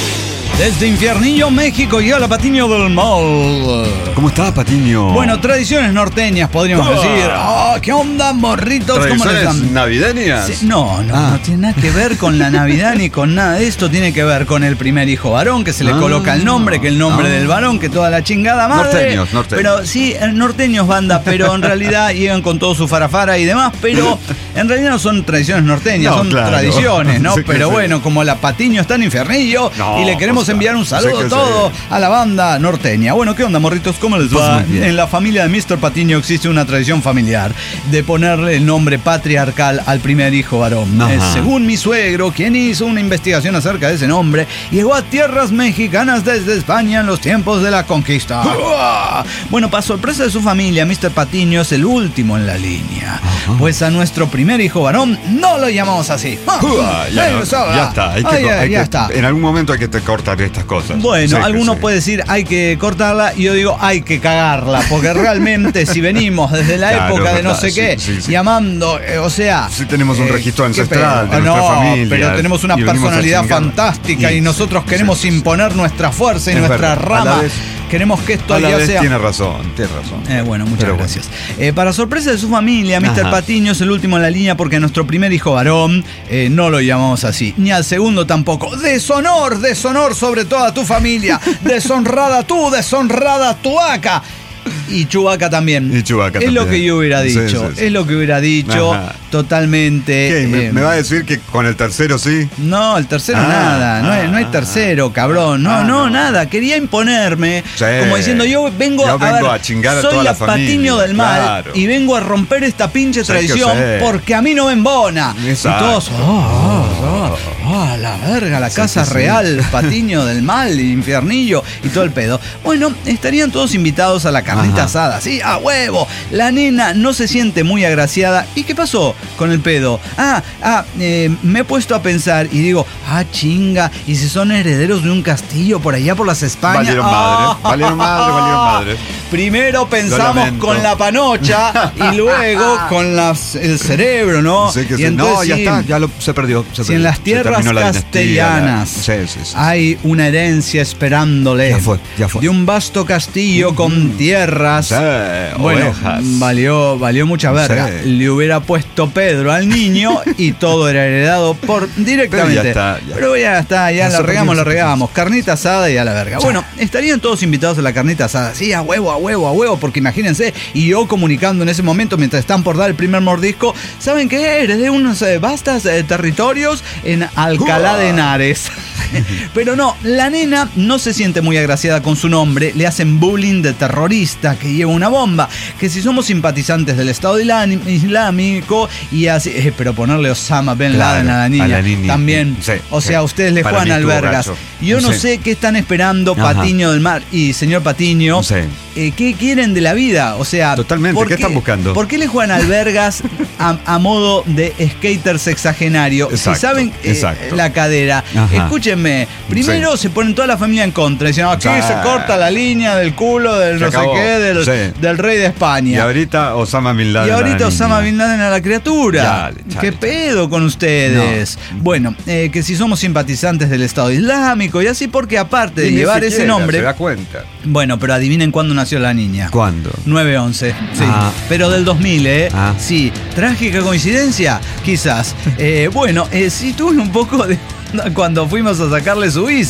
Desde Infiernillo, México, llega la Patiño del Mal. ¿Cómo estás, Patiño? Bueno, tradiciones norteñas, podríamos Oh. decir. Oh, ¿qué onda, morritos? ¿Cómo les ¿Tradiciones dan? navideñas? Sí, no, no, Ah. no tiene nada que ver con la Navidad ni con nada de esto. Tiene que ver con el primer hijo varón, que se le Ah. coloca el nombre, que el nombre Ah. del varón, que toda la chingada madre. Norteños, norteños. Pero sí, eh, norteños banda, pero en realidad llegan con todo su farafara y demás, pero en realidad no son tradiciones norteñas, No, son claro. tradiciones, ¿no? Sí que pero sí. bueno, como la Patiño está en Infiernillo No, y le queremos pues, enviar un sí saludo que todo sí. a la banda norteña. Bueno, ¿qué onda, morritos? ¿Cómo les Pues va? muy bien. En la familia de mister Patiño existe una tradición familiar de ponerle el nombre patriarcal al primer hijo varón. Ajá. Eh, según mi suegro, quien hizo una investigación acerca de ese nombre, llegó a tierras mexicanas desde España en los tiempos de la conquista. ¡Uah! Bueno, para sorpresa de su familia, mister Patiño es el último en la línea. Pues a nuestro primer hijo varón no lo llamamos así. Uah, ya, Eh, no, eso, ya está. Hay que, ay, ya- hay ya que- está. En algún momento hay que te cortar estas cosas. Bueno, Sí que alguno sí. puede decir hay que cortarla y yo digo hay que cagarla, porque realmente si venimos desde la Claro, época de no verdad, sé sí, qué, sí, sí. llamando, eh, o sea... Sí tenemos un eh, registro qué ancestral pedo. de no, nuestra familia, pero tenemos una y venimos a personalidad chingar. fantástica y, Y- nosotros sí, queremos sí, sí. imponer nuestra fuerza y Es nuestra verdad, a la rama. vez- Queremos que esto A la ya vez sea... tiene razón, tiene razón. Eh, bueno, muchas Pero bueno. gracias. Eh, para sorpresa de su familia, mister Ajá. Patiño es el último en la línea porque a nuestro primer hijo varón eh, no lo llamamos así. Ni al segundo tampoco. Deshonor, deshonor sobre toda tu familia. Deshonrada tú, deshonrada tu vaca. Y Chewbacca también. Y Chewbacca Es lo también. que yo hubiera Sí, dicho. sí, sí. Es lo que hubiera dicho. Ajá. Totalmente. ¿Qué? ¿Me, eh, me va a decir que con el tercero sí? No, el tercero Ah, nada, no, hay, no hay ah, tercero, cabrón, no, ah, no, no. nada, quería imponerme, Sí. como diciendo yo vengo, Yo a, vengo ver, a chingar a soy toda la la Patiño familia, del mal claro. y vengo a romper esta pinche Sí, que tradición sí. porque a mí no me embona. Exacto. Y todos, oh, oh, oh, oh, la verga, la Sí, casa que sí. real, Patiño del mal, infiernillo y todo el pedo. Bueno, estarían todos invitados a la carnita Ajá. asada, sí, a huevo. La nena no se siente muy agraciada. ¿Y qué pasó con el pedo? Ah, ah, eh, me he puesto a pensar y digo, ah, chinga, ¿y si son herederos de un castillo por allá por las Españas? Valieron Ah, madre, valieron madre, valieron madre. Primero pensamos lamento. con la panocha y luego con las- el cerebro, ¿no? Sé que Y sí. entonces, No, ya sí, está, ya lo, se perdió. Se si en perdió. las Se tierras terminó la dinastía, castellanas la- Sí, sí, sí. hay una herencia esperándole Ya fue, ya fue. de un vasto castillo con tierras. Sí, Bueno, ovejas. valió, valió mucha verga. Sí. Le hubiera puesto Pedro al niño y todo era heredado por directamente. Pero ya está, ya. Pero ya está, ya Ya la se regamos, perdió, la se regamos. Carnita asada y a la verga. Bueno, estarían todos invitados a la carnita asada. Sí, a huevo, a huevo, a huevo, porque imagínense, y yo comunicando en ese momento mientras están por dar el primer mordisco, ¿saben qué? Heredé unos eh, vastas eh, territorios en Alcalá de Henares. Pero no, la nena no se siente muy agraciada con su nombre, le hacen bullying de terrorista que lleva una bomba, que si somos simpatizantes del Estado Islam- Islámico y así, eh, pero ponerle Osama Ben Claro, Laden a la niña, a la niña. también, Sí, o sí. sea, ustedes le Para juegan mí estuvo albergas. gacho. Yo no Sí. sé qué están esperando Ajá. Patiño del Mar y señor Patiño, Sí. eh, ¿qué quieren de la vida? O sea, Totalmente, ¿por ¿qué están buscando? ¿Por qué le juegan albergas a, a modo de skater sexagenario? Exacto, si saben eh, exacto. la cadera, Ajá. escúchenme, primero se ponen toda la familia en contra, dicen, aquí Sí. se corta la línea del culo del Se no sé acabó. qué, del, Sí. del rey de Y España. ahorita Osama Bin Laden. Y a la ahorita niña. Osama Bin Laden a la criatura. Chale, chale, ¿Qué chale. pedo con ustedes? Bueno, eh, que si somos simpatizantes del Estado Islámico y así, porque aparte de Y ni llevar ese siquiera nombre. Se da cuenta. Bueno, pero adivinen cuándo nació la niña. ¿Cuándo? nueve once, sí. Ah. Pero del dos mil, ¿eh? Ah. Sí. ¿Trágica coincidencia? Quizás. Eh, bueno, eh, sí tuve un poco de... cuando fuimos a sacarle su visa.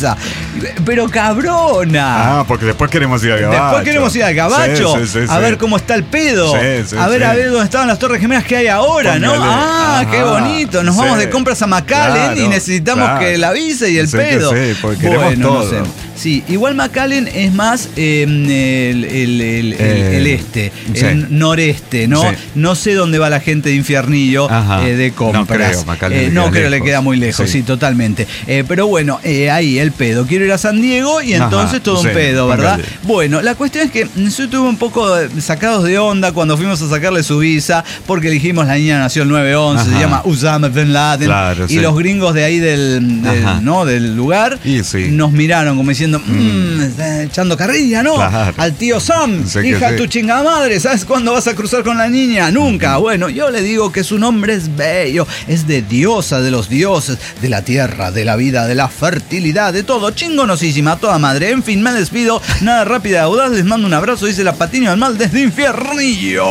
Pero cabrona. Ah, porque después queremos ir al Gabacho. Después queremos ir al Gabacho. Sí, sí, sí, a sí. ver cómo está el pedo. Sí, sí, a ver, sí. a ver dónde estaban las Torres Gemelas que hay ahora, Póngale. ¿no? Ah, Ajá. qué bonito. Nos Sí. vamos de compras a McAllen Claro, y necesitamos claro. que la avise y el Sí, que pedo. sí, porque queremos bueno, todo. no sé. Sí, igual McAllen es más eh, el, el- el- el- Eh, el este, sí. el noreste, ¿no? Sí. No sé dónde va la gente de Infiernillo Ajá. eh, de compras. No creo, McAllen Eh, le no queda creo, le lejos. queda muy lejos, sí, Sí. totalmente. Eh, pero bueno, eh, ahí el pedo. Quiero ir a San Diego y Ajá, entonces todo un sí, pedo, ¿verdad? póngale. Bueno, la cuestión es que yo estuve un poco sacados de onda cuando fuimos a sacarle su visa, porque elegimos la niña nació el nueve once, se Ajá. llama Osama Bin Laden, Claro, y sí. los gringos de ahí del, del, Ajá. ¿no? del lugar Y sí. nos miraron como diciendo, mmm, está echando carrilla, ¿no? Claro. Al tío Sam, Sé que hija sí. tu chingada madre, ¿sabes cuándo vas a cruzar con la niña? Nunca. Bueno, yo le digo que su nombre es bello, es de diosa de los dioses, de la tierra, de la vida, de la fertilidad, de todo, chingonosísima, toda madre. En fin, me despido, nada rápida, audaz, les mando un abrazo, dice la Patiño del Mal desde Infiernillo.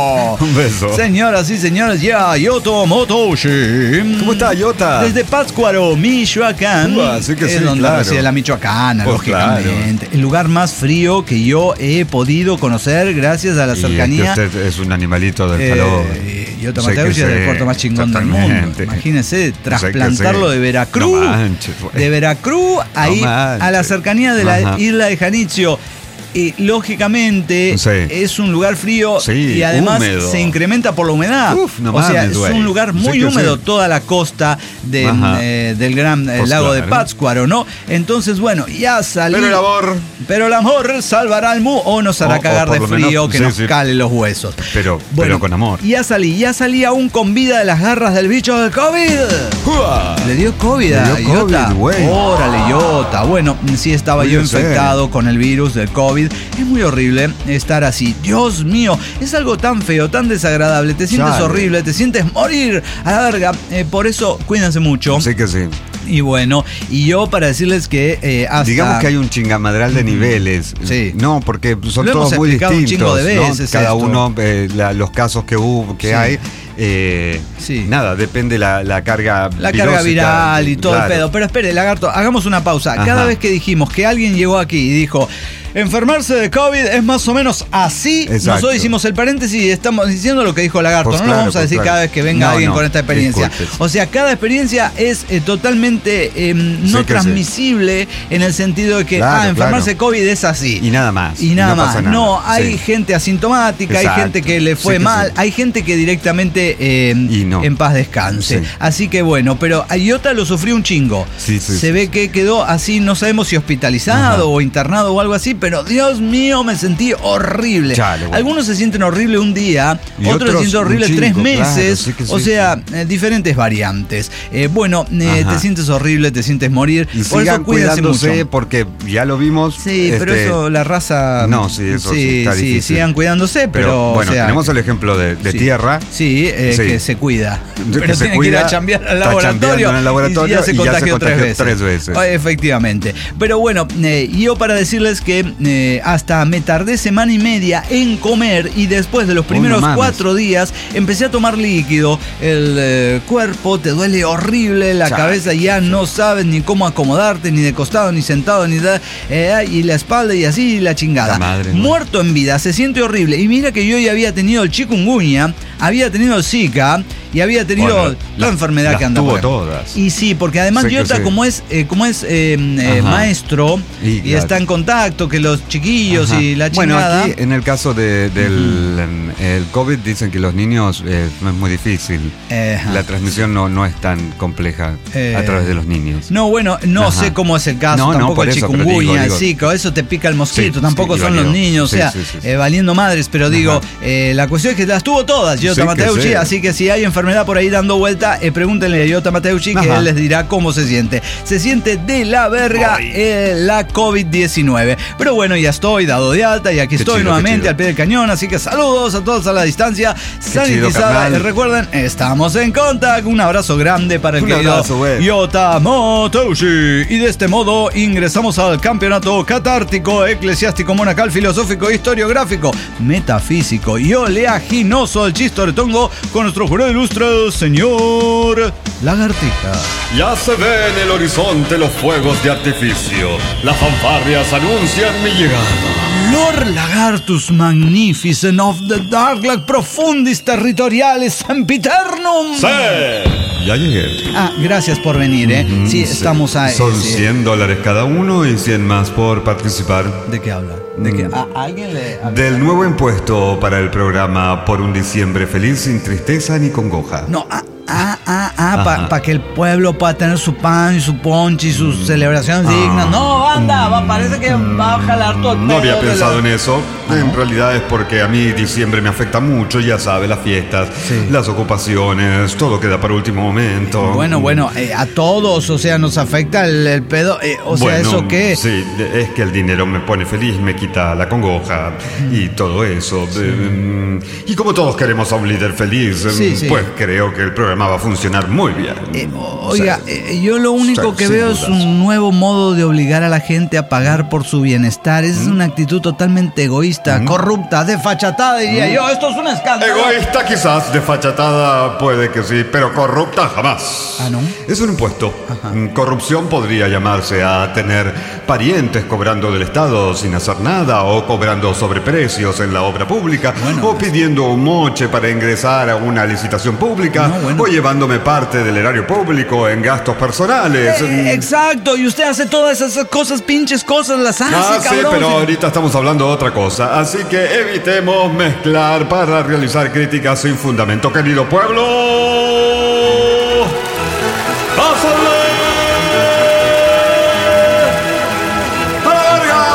Un beso. Señoras y señores, ya, Yoto Motoshi. ¿Cómo está, Yota? Desde Pátzcuaro, Michoacán. Uh, así que es sí, donde claro. reside la michoacana, Pues lógicamente. El lugar más frío que yo he podido conocer gracias a la Y cercanía. es que usted es un animalito del Eh, calor. Yota Sé que Mateucci es sí, el puerto más chingón del mundo. totalmente. Imagínese, trasplantarlo sí. de Veracruz. No manches, güey. de Veracruz, ahí a la manches. cercanía de la Ajá. isla de Janitzio. Y lógicamente Sí. es un lugar frío Sí, y además húmedo. se incrementa por la humedad. Uf, no o sea, mames, es güey. un lugar muy Sí que húmedo, sí. toda la costa de, Ajá. eh, del gran eh, Pues lago de claro. Pátzcuaro, ¿no? Entonces, bueno, ya salí. Pero el amor. Pero el amor salvará al mu o nos hará O- o cagar de por lo frío menos, que sí, nos sí. cale los huesos. Pero, pero con amor. Ya salí, ya salí aún con vida de las garras del bicho del COVID. ¡Uah! Le dio COVID Le a dio Iota. COVID, güey. Órale, Iota. Bueno, sí estaba yo Cuídese. infectado con el virus del COVID. Es muy horrible estar así. Dios mío, es algo tan feo, tan desagradable. Te sientes Chale. horrible, te sientes morir a la verga. Eh, por eso, cuídense mucho. Sí que sí. Y bueno, y yo para decirles que eh, hasta... Digamos que hay un chingamadral de niveles. Sí. No, porque son Lo hemos todos muy explicado un distintos. chingo de ¿no? veces Cada esto. uno, eh, la- los casos que hubo, que Sí. hay. eh, Sí. Nada, depende la, la carga La carga virósica, viral y todo claro. el pedo. Pero espere, lagarto, hagamos una pausa. Ajá. Cada vez que dijimos que alguien llegó aquí y dijo, enfermarse de COVID es más o menos así, Exacto. nosotros hicimos el paréntesis y estamos diciendo lo que dijo Lagarto. Pues no claro, lo vamos a pues decir claro. cada vez que venga No, alguien no, con esta experiencia. disculpe. O sea, cada experiencia es eh, totalmente eh, no Sí que transmisible en el sentido de que, Claro, ah, enfermarse de claro. COVID es así. Y nada más. Y nada no más. pasa nada. No, hay Sí. gente asintomática, Exacto. hay gente que le fue Sí que mal, sí. hay gente que directamente eh, Y no. en paz descanse. Sí. Así que bueno, pero Iota lo sufrió un chingo. Sí, sí, Se sí, ve sí. que quedó así, no sabemos si hospitalizado Ajá. o internado o algo así, pero Dios mío, me sentí horrible. Chale, bueno. Algunos se sienten horrible un día, Y otros, se otros sienten un horrible chingo, tres claro, meses. sí que sí, o sea, sí. eh, diferentes variantes. Eh, bueno, eh, Ajá. te sientes horrible, te sientes morir. Y Por sigan eso cuídense cuidándose mucho. porque ya lo vimos. Sí, pero este, eso la raza. No, sí, eso sí está difícil. sigan cuidándose, pero. Pero, bueno, o sea, tenemos el ejemplo de, de sí. tierra. Sí, eh, Sí. que se cuida. Que Pero se tiene que ir a cuida, chambear al está laboratorio. chambeando en el laboratorio y ya se y ya se contagió, tres contagió veces. tres veces. Ah, efectivamente. Pero bueno, eh, yo para decirles que eh, hasta me tardé semana y media en comer y después de los primeros mames. cuatro días empecé a tomar líquido. El eh, cuerpo te duele horrible, la Chale. cabeza ya no sabes ni cómo acomodarte, ni de costado, ni sentado, ni da, eh, y la espalda y así la chingada. La madre, ¿no? Muerto en vida, se siente horrible. Y mira que yo ya había tenido el chikungunya, había tenido el Zika y había tenido Bueno, la las- enfermedad las que anda tuvo por ahí. todas. Y sí, porque además Sé que Iota sí. como es eh, como es eh, eh, Ajá. maestro y, Y claro. está en contacto que los chiquillos Ajá. y la Bueno, chingada. aquí en el caso de- del em, el COVID dicen que los niños eh, no es muy difícil. Eh, ajá. La transmisión no, no es tan compleja Eh, a través de los niños. No, bueno, no Ajá. sé cómo es el caso, No, no, tampoco por el eso, pero chikungunya, digo, el digo. Zika, eso te pica el mosquito, Sí, tampoco sí, son digo, los digo. niños, Sí, o sea, sí, sí, sí. eh, valiendo madres, pero digo, Ajá. eh, la cuestión es que las tuvo todas, Iota Sí, que Mateucci, sí. así que si hay enfermedad por ahí dando vuelta, eh, pregúntenle a Iota Mateucci que Ajá. él les dirá cómo se siente. Se siente de la verga eh, la COVID diecinueve. Pero bueno, ya estoy dado de alta y aquí Qué estoy chido, qué nuevamente chido. al pie del cañón, así que saludos a todos a la distancia, chido, sanitizada. carnal. Y recuerden, estamos en contacto. Un abrazo grande para el Un querido abrazo, güey. Iota Mateucci. Y de este modo ingresamos al campeonato catártico, eclesiástico, monacal, filosófico, historiográfico, metafísico y oleaginoso, el chistoretongo, con nuestro jurado ilustre nuestro señor Lagartija. Ya se ve en el horizonte los fuegos de artificio. Las fanfarrias anuncian mi llegada. Lord Lagartus magnificent of the dark like profundis territorialis sempiternum. ¡Sí! Ya llegué. Ah, gracias por venir, ¿eh? Mm, Sí, estamos ahí. Son sí. cien dólares cada uno y cien más por participar. ¿De qué habla? ¿De qué? ¿A alguien le...? a- Del nuevo impuesto para el programa Por un diciembre feliz sin tristeza ni congoja. No, ah, ah, ah, ah para pa que el pueblo pueda tener su pan y su ponche y sus celebraciones dignas. No, banda, va, parece que va a jalar todo el No pedo había de pensado la- en eso. En realidad es porque a mí diciembre me afecta mucho, ya sabe, las fiestas, Sí. las ocupaciones, todo queda para último momento. Bueno, bueno, eh, a todos, o sea, nos afecta el, el pedo. eh, o sea, Bueno, ¿eso qué? Sí, es que el dinero me pone feliz, me quita la congoja y todo eso. Eh, Y como todos queremos a un líder feliz, eh, Sí, sí. pues creo que el programa va a funcionar muy bien. Eh, oiga, Sí. eh, yo lo único Sí, que sin veo es dudas. un nuevo modo de obligar a la gente a pagar por su bienestar. Esa es una actitud totalmente egoísta, corrupta, desfachatada, diría yo. Esto es un escándalo. Egoísta quizás, desfachatada puede que sí, pero corrupta jamás. Ah, ¿no? Es un impuesto. Ajá. Mm, Corrupción podría llamarse a tener parientes cobrando del Estado sin hacer nada, o cobrando sobreprecios en la obra pública, Bueno, o pidiendo un moche para ingresar a una licitación pública, No, bueno. o llevándome parte del erario público en gastos personales. Eh, Mm. exacto, y usted hace todas esas cosas, pinches cosas, las hace, Ah, sí, cabrón. pero ahorita estamos hablando de otra cosa, así que evitemos mezclar para realizar críticas sin fundamento, querido pueblo. ¡Pásale! ¡A la verga!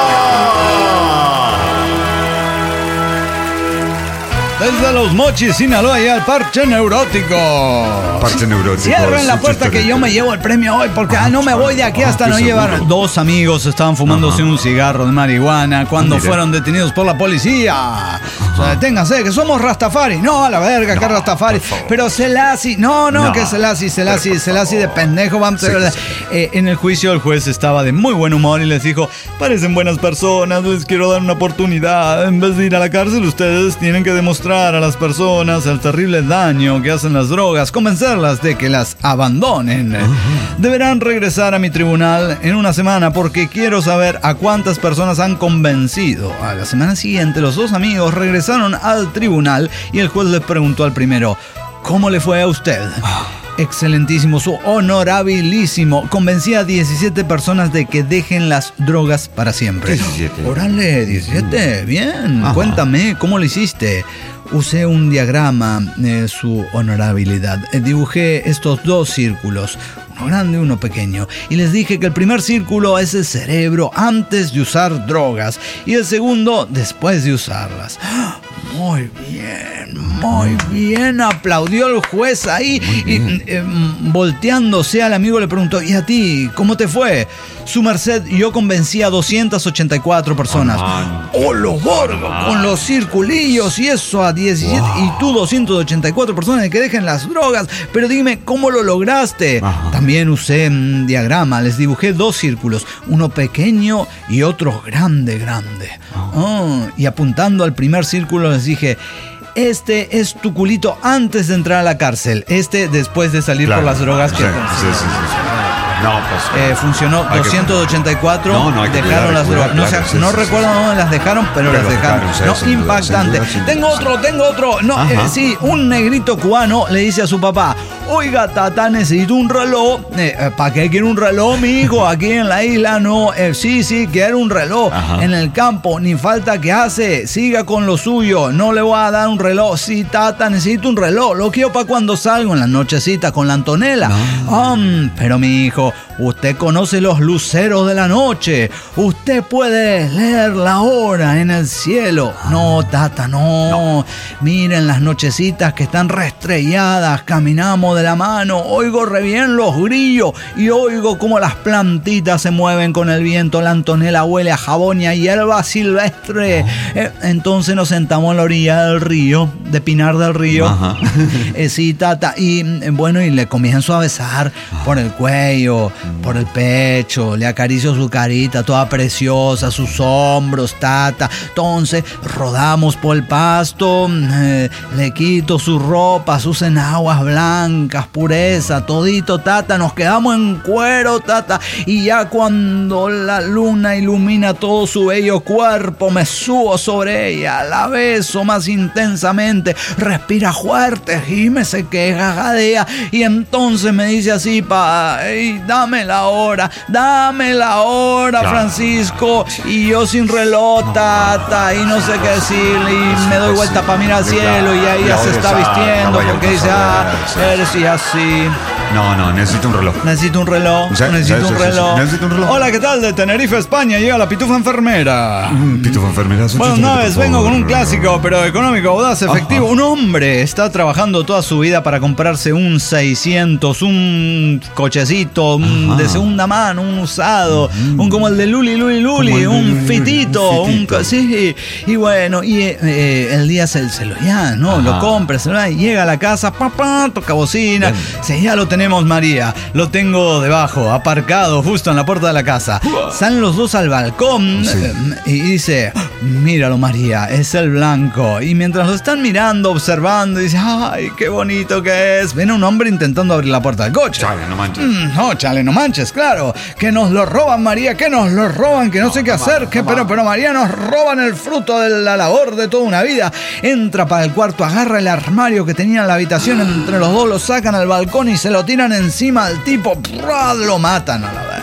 Desde los Mochis, Sinaloa, y al parche neurótico. Parche neurótico. Cierren la sí, puerta chiste que yo me llevo el premio hoy, porque ah, no me voy de aquí hasta qué no llevar. seguro. Dos amigos estaban fumándose un cigarro de marihuana cuando Mire. fueron detenidos por la policía. O sea, deténganse, que somos Rastafari. No, a la verga, que Rastafari. Pero Selassie, no, no, No. que Selassie, Selassie, Pero, por Selassie de pendejo. Vamos a Sí, ver. sí. Eh, en el juicio el juez estaba de muy buen humor y les dijo: parecen buenas personas, les quiero dar una oportunidad. En vez de ir a la cárcel, ustedes tienen que demostrar a las personas el terrible daño que hacen las drogas, convencerlas de que las abandonen. Deberán regresar a mi tribunal en una semana porque quiero saber a cuántas personas han convencido. A la semana siguiente los dos amigos regresaron al tribunal y el juez les preguntó al primero: ¿cómo le fue a usted? Excelentísimo, su honorabilísimo. Convencí a diecisiete personas de que dejen las drogas para siempre. diecisiete. Órale, diecisiete, bien. Ajá. Cuéntame, ¿cómo lo hiciste? Usé un diagrama, eh, su honorabilidad. Eh, dibujé estos dos círculos, uno grande y uno pequeño. Y les dije que el primer círculo es el cerebro antes de usar drogas y el segundo después de usarlas. Muy bien, muy bien, aplaudió el juez ahí y eh, volteándose al amigo le preguntó: ¿y a ti cómo te fue? Su merced, yo convencí a doscientas ochenta y cuatro personas. ¡Oh, lo borgo! Con los circulillos y eso a diecisiete. Y tú doscientas ochenta y cuatro personas de que dejen las drogas. Pero dime, ¿cómo lo lograste? Ajá. También usé un diagrama, les dibujé dos círculos, uno pequeño y otro grande, grande. Oh, y apuntando al primer círculo les dije: este es tu culito antes de entrar a la cárcel, este después de salir Claro. por las drogas que Sí, consigues. sí, sí, sí. No, pues. Eh, funcionó. Hay que- doscientos ochenta y cuatro No, no, hay que dejaron cuidar, las cuidar, drogas. No, claro, sé- sí, no sí, recuerdo sí. dónde las dejaron, pero, Pero las las dejaron. dejaron, sí, No, sin duda, impactante. sin duda, sin tengo duda, otro, sí. tengo otro. No, Ajá. eh, sí, un negrito cubano le dice a su papá: oiga, tata, necesito un reloj. Eh, eh, ¿Para qué quiere un reloj, mi hijo? Aquí en la isla no. Eh, sí, sí, quiere un reloj. Ajá. En el campo, ni falta que hace. Siga con lo suyo. No le voy a dar un reloj. Sí, tata, necesito un reloj. Lo quiero para cuando salgo en la nochecita con la Antonella. Ah, pero mi hijo, usted conoce los luceros de la noche. Usted puede leer la hora en el cielo. No, tata, no. Miren las nochecitas que están restrelladas. Caminamos de la mano. Oigo re bien los grillos y oigo cómo las plantitas se mueven con el viento. La Antonella huele a jabón y a hierba silvestre. Eh, entonces nos sentamos en la orilla del río, de Pinar del Río. Ajá. Eh, sí, tata. Y eh, bueno, y le comienzo a besar por el cuello, por el pecho, le acaricio su carita toda preciosa, sus hombros, tata. Entonces rodamos por el pasto, eh, le quito su ropa, sus enaguas blancas, pureza, todito, tata. Nos quedamos en cuero, tata. Y ya cuando la luna ilumina todo su bello cuerpo, me subo sobre ella, la beso más intensamente, respira fuerte, gime, se queja, jadea. Y entonces me dice así, pa, hey, dame la hora, dame la hora, Francisco. Y yo sin reloj, tata, y no sé qué decirle, y me doy vuelta para mirar al cielo, y ahí ya se está vistiendo, porque dice, ah, eres y así. No, no, necesito un reloj. Necesito un reloj, Sí, necesito, sí, un sí, sí, reloj. sí. Necesito un reloj. Hola, ¿qué tal? De Tenerife, España, llega la Pitufa Enfermera. Mm, Pitufo enfermera. Bueno, una vez vengo con un clásico, pero económico, audaz, efectivo. Ajá. Un hombre está trabajando toda su vida para comprarse un seiscientos, un cochecito, un Ajá. de segunda mano, un usado, un como el de Luli, Luli, Luli, Como el de un Luli, fitito, un un, fitito. co- sí. Y bueno, y eh, el día se, se lo ya, ¿no? Ajá. Lo compra, se lo da, y llega a la casa, papá, toca bocina. Bien. Sí, ya lo tenemos, María. Lo tengo debajo, aparcado, justo en la puerta de la casa. Salen los dos al balcón, Sí. eh, y dice, míralo, María, es el blanco. Y mientras lo están mirando, observando, dice, ay, qué bonito que es. Ven un hombre intentando abrir la puerta del coche. Chale, no manches. Mm, no, chale, no manches, claro. Que nos lo roban, María, que nos lo roban, que no, sé qué hacer, que, pero, pero María, nos roban el fruto de la labor de toda una vida. Entra para el cuarto, agarra el armario que tenía en la habitación, entre los dos lo sacan al balcón y se lo tiran encima al tipo. ¡Prrr! Lo matan a la vez.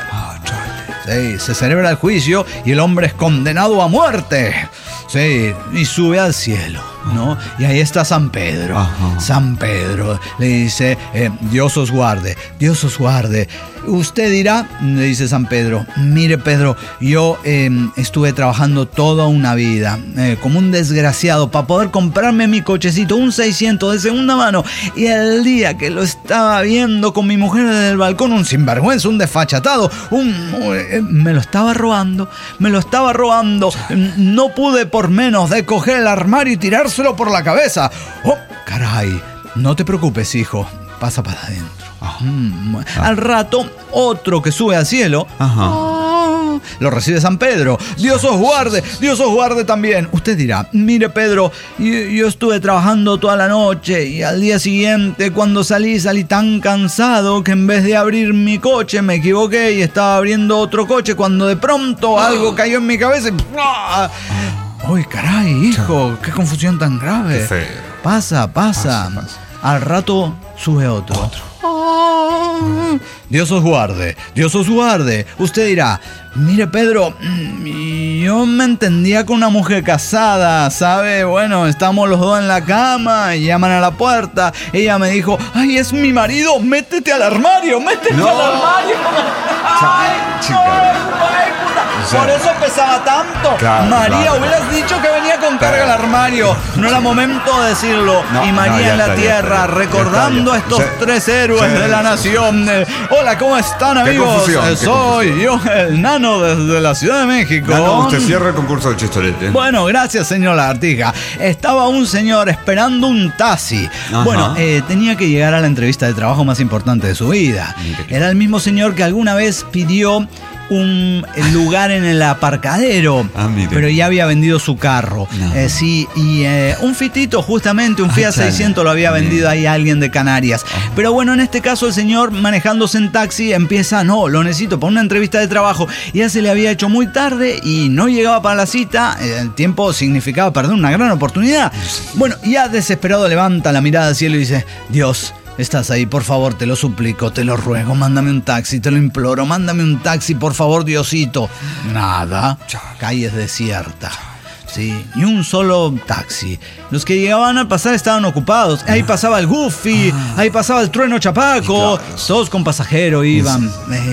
Sí, se celebra el juicio y el hombre es condenado a muerte. Sí, y sube al cielo, ¿no? Y ahí está San Pedro. Ajá. San Pedro le dice, eh, Dios os guarde, Dios os guarde. Usted dirá, le dice San Pedro, mire Pedro, yo eh, estuve trabajando toda una vida, eh, como un desgraciado, para poder comprarme mi cochecito, un seiscientos de segunda mano. Y el día que lo estaba viendo con mi mujer desde el balcón, un sinvergüenza, un desfachatado, un, eh, me lo estaba robando, me lo estaba robando. No pude por menos de coger el armario y tirárselo por la cabeza. ¡Oh, caray! No te preocupes, hijo, pasa para adentro. Mm, Al rato, otro que sube al cielo. Ajá. Ah, lo recibe San Pedro. Dios os guarde, Dios os guarde también. Usted dirá, mire Pedro, yo, yo estuve trabajando toda la noche y al día siguiente cuando salí, salí tan cansado que en vez de abrir mi coche me equivoqué y estaba abriendo otro coche cuando de pronto algo cayó en mi cabeza y... ¡ah! ¡Uy, caray, hijo! ¡Qué confusión tan grave! Qué feo. Pasa, pasa. Pasa, pasa. Al rato sube otro. Ah, Dios os guarde, Dios os guarde. Usted dirá, mire Pedro, mm, yo me entendía con una mujer casada, ¿sabe? Bueno, estamos los dos en la cama y llaman a la puerta. Ella me dijo, ay, es mi marido, métete al armario, métete No. al armario. Ay, Chica. no, ay, puta. O sea, Por eso pesaba tanto. claro, María, claro, hubieras claro. dicho que venía con carga al armario. No era momento de decirlo. No, y María no, ya en la está, ya tierra, está, ya recordando está, ya. a estos Sí. tres héroes Sí. de la nación. Eh, hola, ¿cómo están, Qué amigos? confusión, Eh, qué Soy yo, el nano desde la Ciudad de México. No, no, usted cierra el concurso del chistorete. Bueno, gracias, señor Lagartija. Estaba un señor esperando un taxi. Ajá. Bueno, eh, tenía que llegar a la entrevista de trabajo más importante de su vida. Mire. Era el mismo señor que alguna vez pidió un lugar en el aparcadero, Ah, mire. pero ya había vendido su carro. No. Eh, sí, y eh, un fitito, justamente, un Fiat Ah, chale. seiscientos lo había vendido ahí a alguien de Canarias. Pero bueno, en este caso el señor manejándose en taxi empieza, no, lo necesito para una entrevista de trabajo. Ya se le había hecho muy tarde y no llegaba para la cita. El tiempo significaba perder una gran oportunidad. Bueno, ya desesperado levanta la mirada al cielo y dice, Dios, estás ahí, por favor, te lo suplico, te lo ruego, mándame un taxi, te lo imploro, mándame un taxi, por favor, Diosito. Nada, calle desierta. Sí, ni un solo taxi. Los que llegaban a pasar estaban ocupados. Ahí pasaba el Goofy, ahí pasaba el Trueno Chapaco. Claro. Todos con pasajero iban. Eh,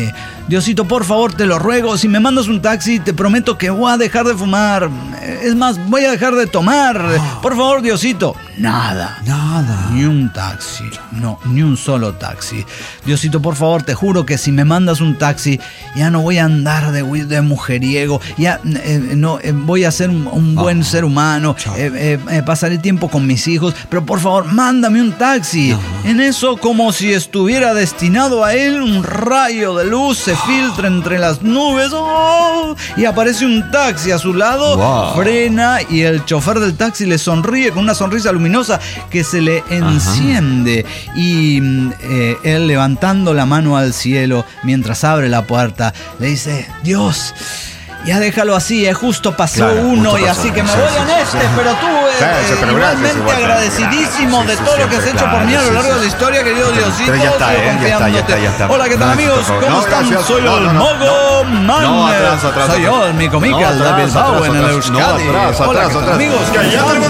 Diosito, por favor, te lo ruego, si me mandas un taxi, te prometo que voy a dejar de fumar. Es más, voy a dejar de tomar. Por favor, Diosito. Nada. Nada. Ni un taxi. No, ni un solo taxi. Diosito, por favor, te juro que si me mandas un taxi, ya no voy a andar de, de mujeriego. Ya eh, no eh, voy a ser un, un buen oh, ser humano. Eh, eh, eh, pasaré tiempo con mis hijos. Pero por favor, mándame un taxi. No. En eso, como si estuviera destinado a él, un rayo de luz se filtra entre las nubes. Oh, y aparece un taxi a su lado. Wow. Frena y el chofer del taxi le sonríe con una sonrisa luminosa que se le enciende. Ajá. Y eh, él, levantando la mano al cielo mientras abre la puerta, le dice: Dios, ya déjalo así, eh, justo pasó claro, uno justo y pasó, así que me sí, voy sí, en sí, este, sí. pero tú eh, sí, sí, pero igualmente igual, agradecidísimo claro, de sí, todo lo que has hecho claro, por mí a lo largo sí, sí. de la historia, querido Diosito. Pero ya está, eh, ya está, ya está, ya está. Hola, ¿qué tal, amigos? ¿Cómo no, están? Gracias. Soy no, el no, Mogo no, Man. No, atrás, atrás, Soy yo, el Mico Mica, el David Bau en el Euskadi. No, atrás, Hola, atrás, atrás. amigos, que ya tenemos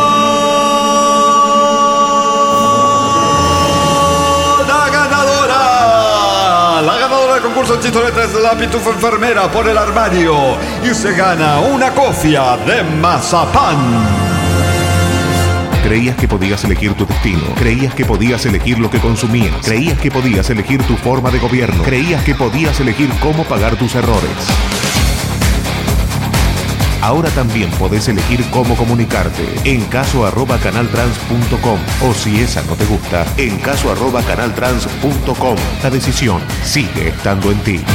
concurso Chistoletas de la Pitufo Enfermera por el armario y se gana una cofia de mazapán. Creías que podías elegir tu destino, creías que podías elegir lo que consumías, creías que podías elegir tu forma de gobierno, creías que podías elegir cómo pagar tus errores. Ahora también podés elegir cómo comunicarte en caso arroba canaltrans punto com o si esa no te gusta, en caso arroba canaltrans punto com. La decisión sigue estando en ti.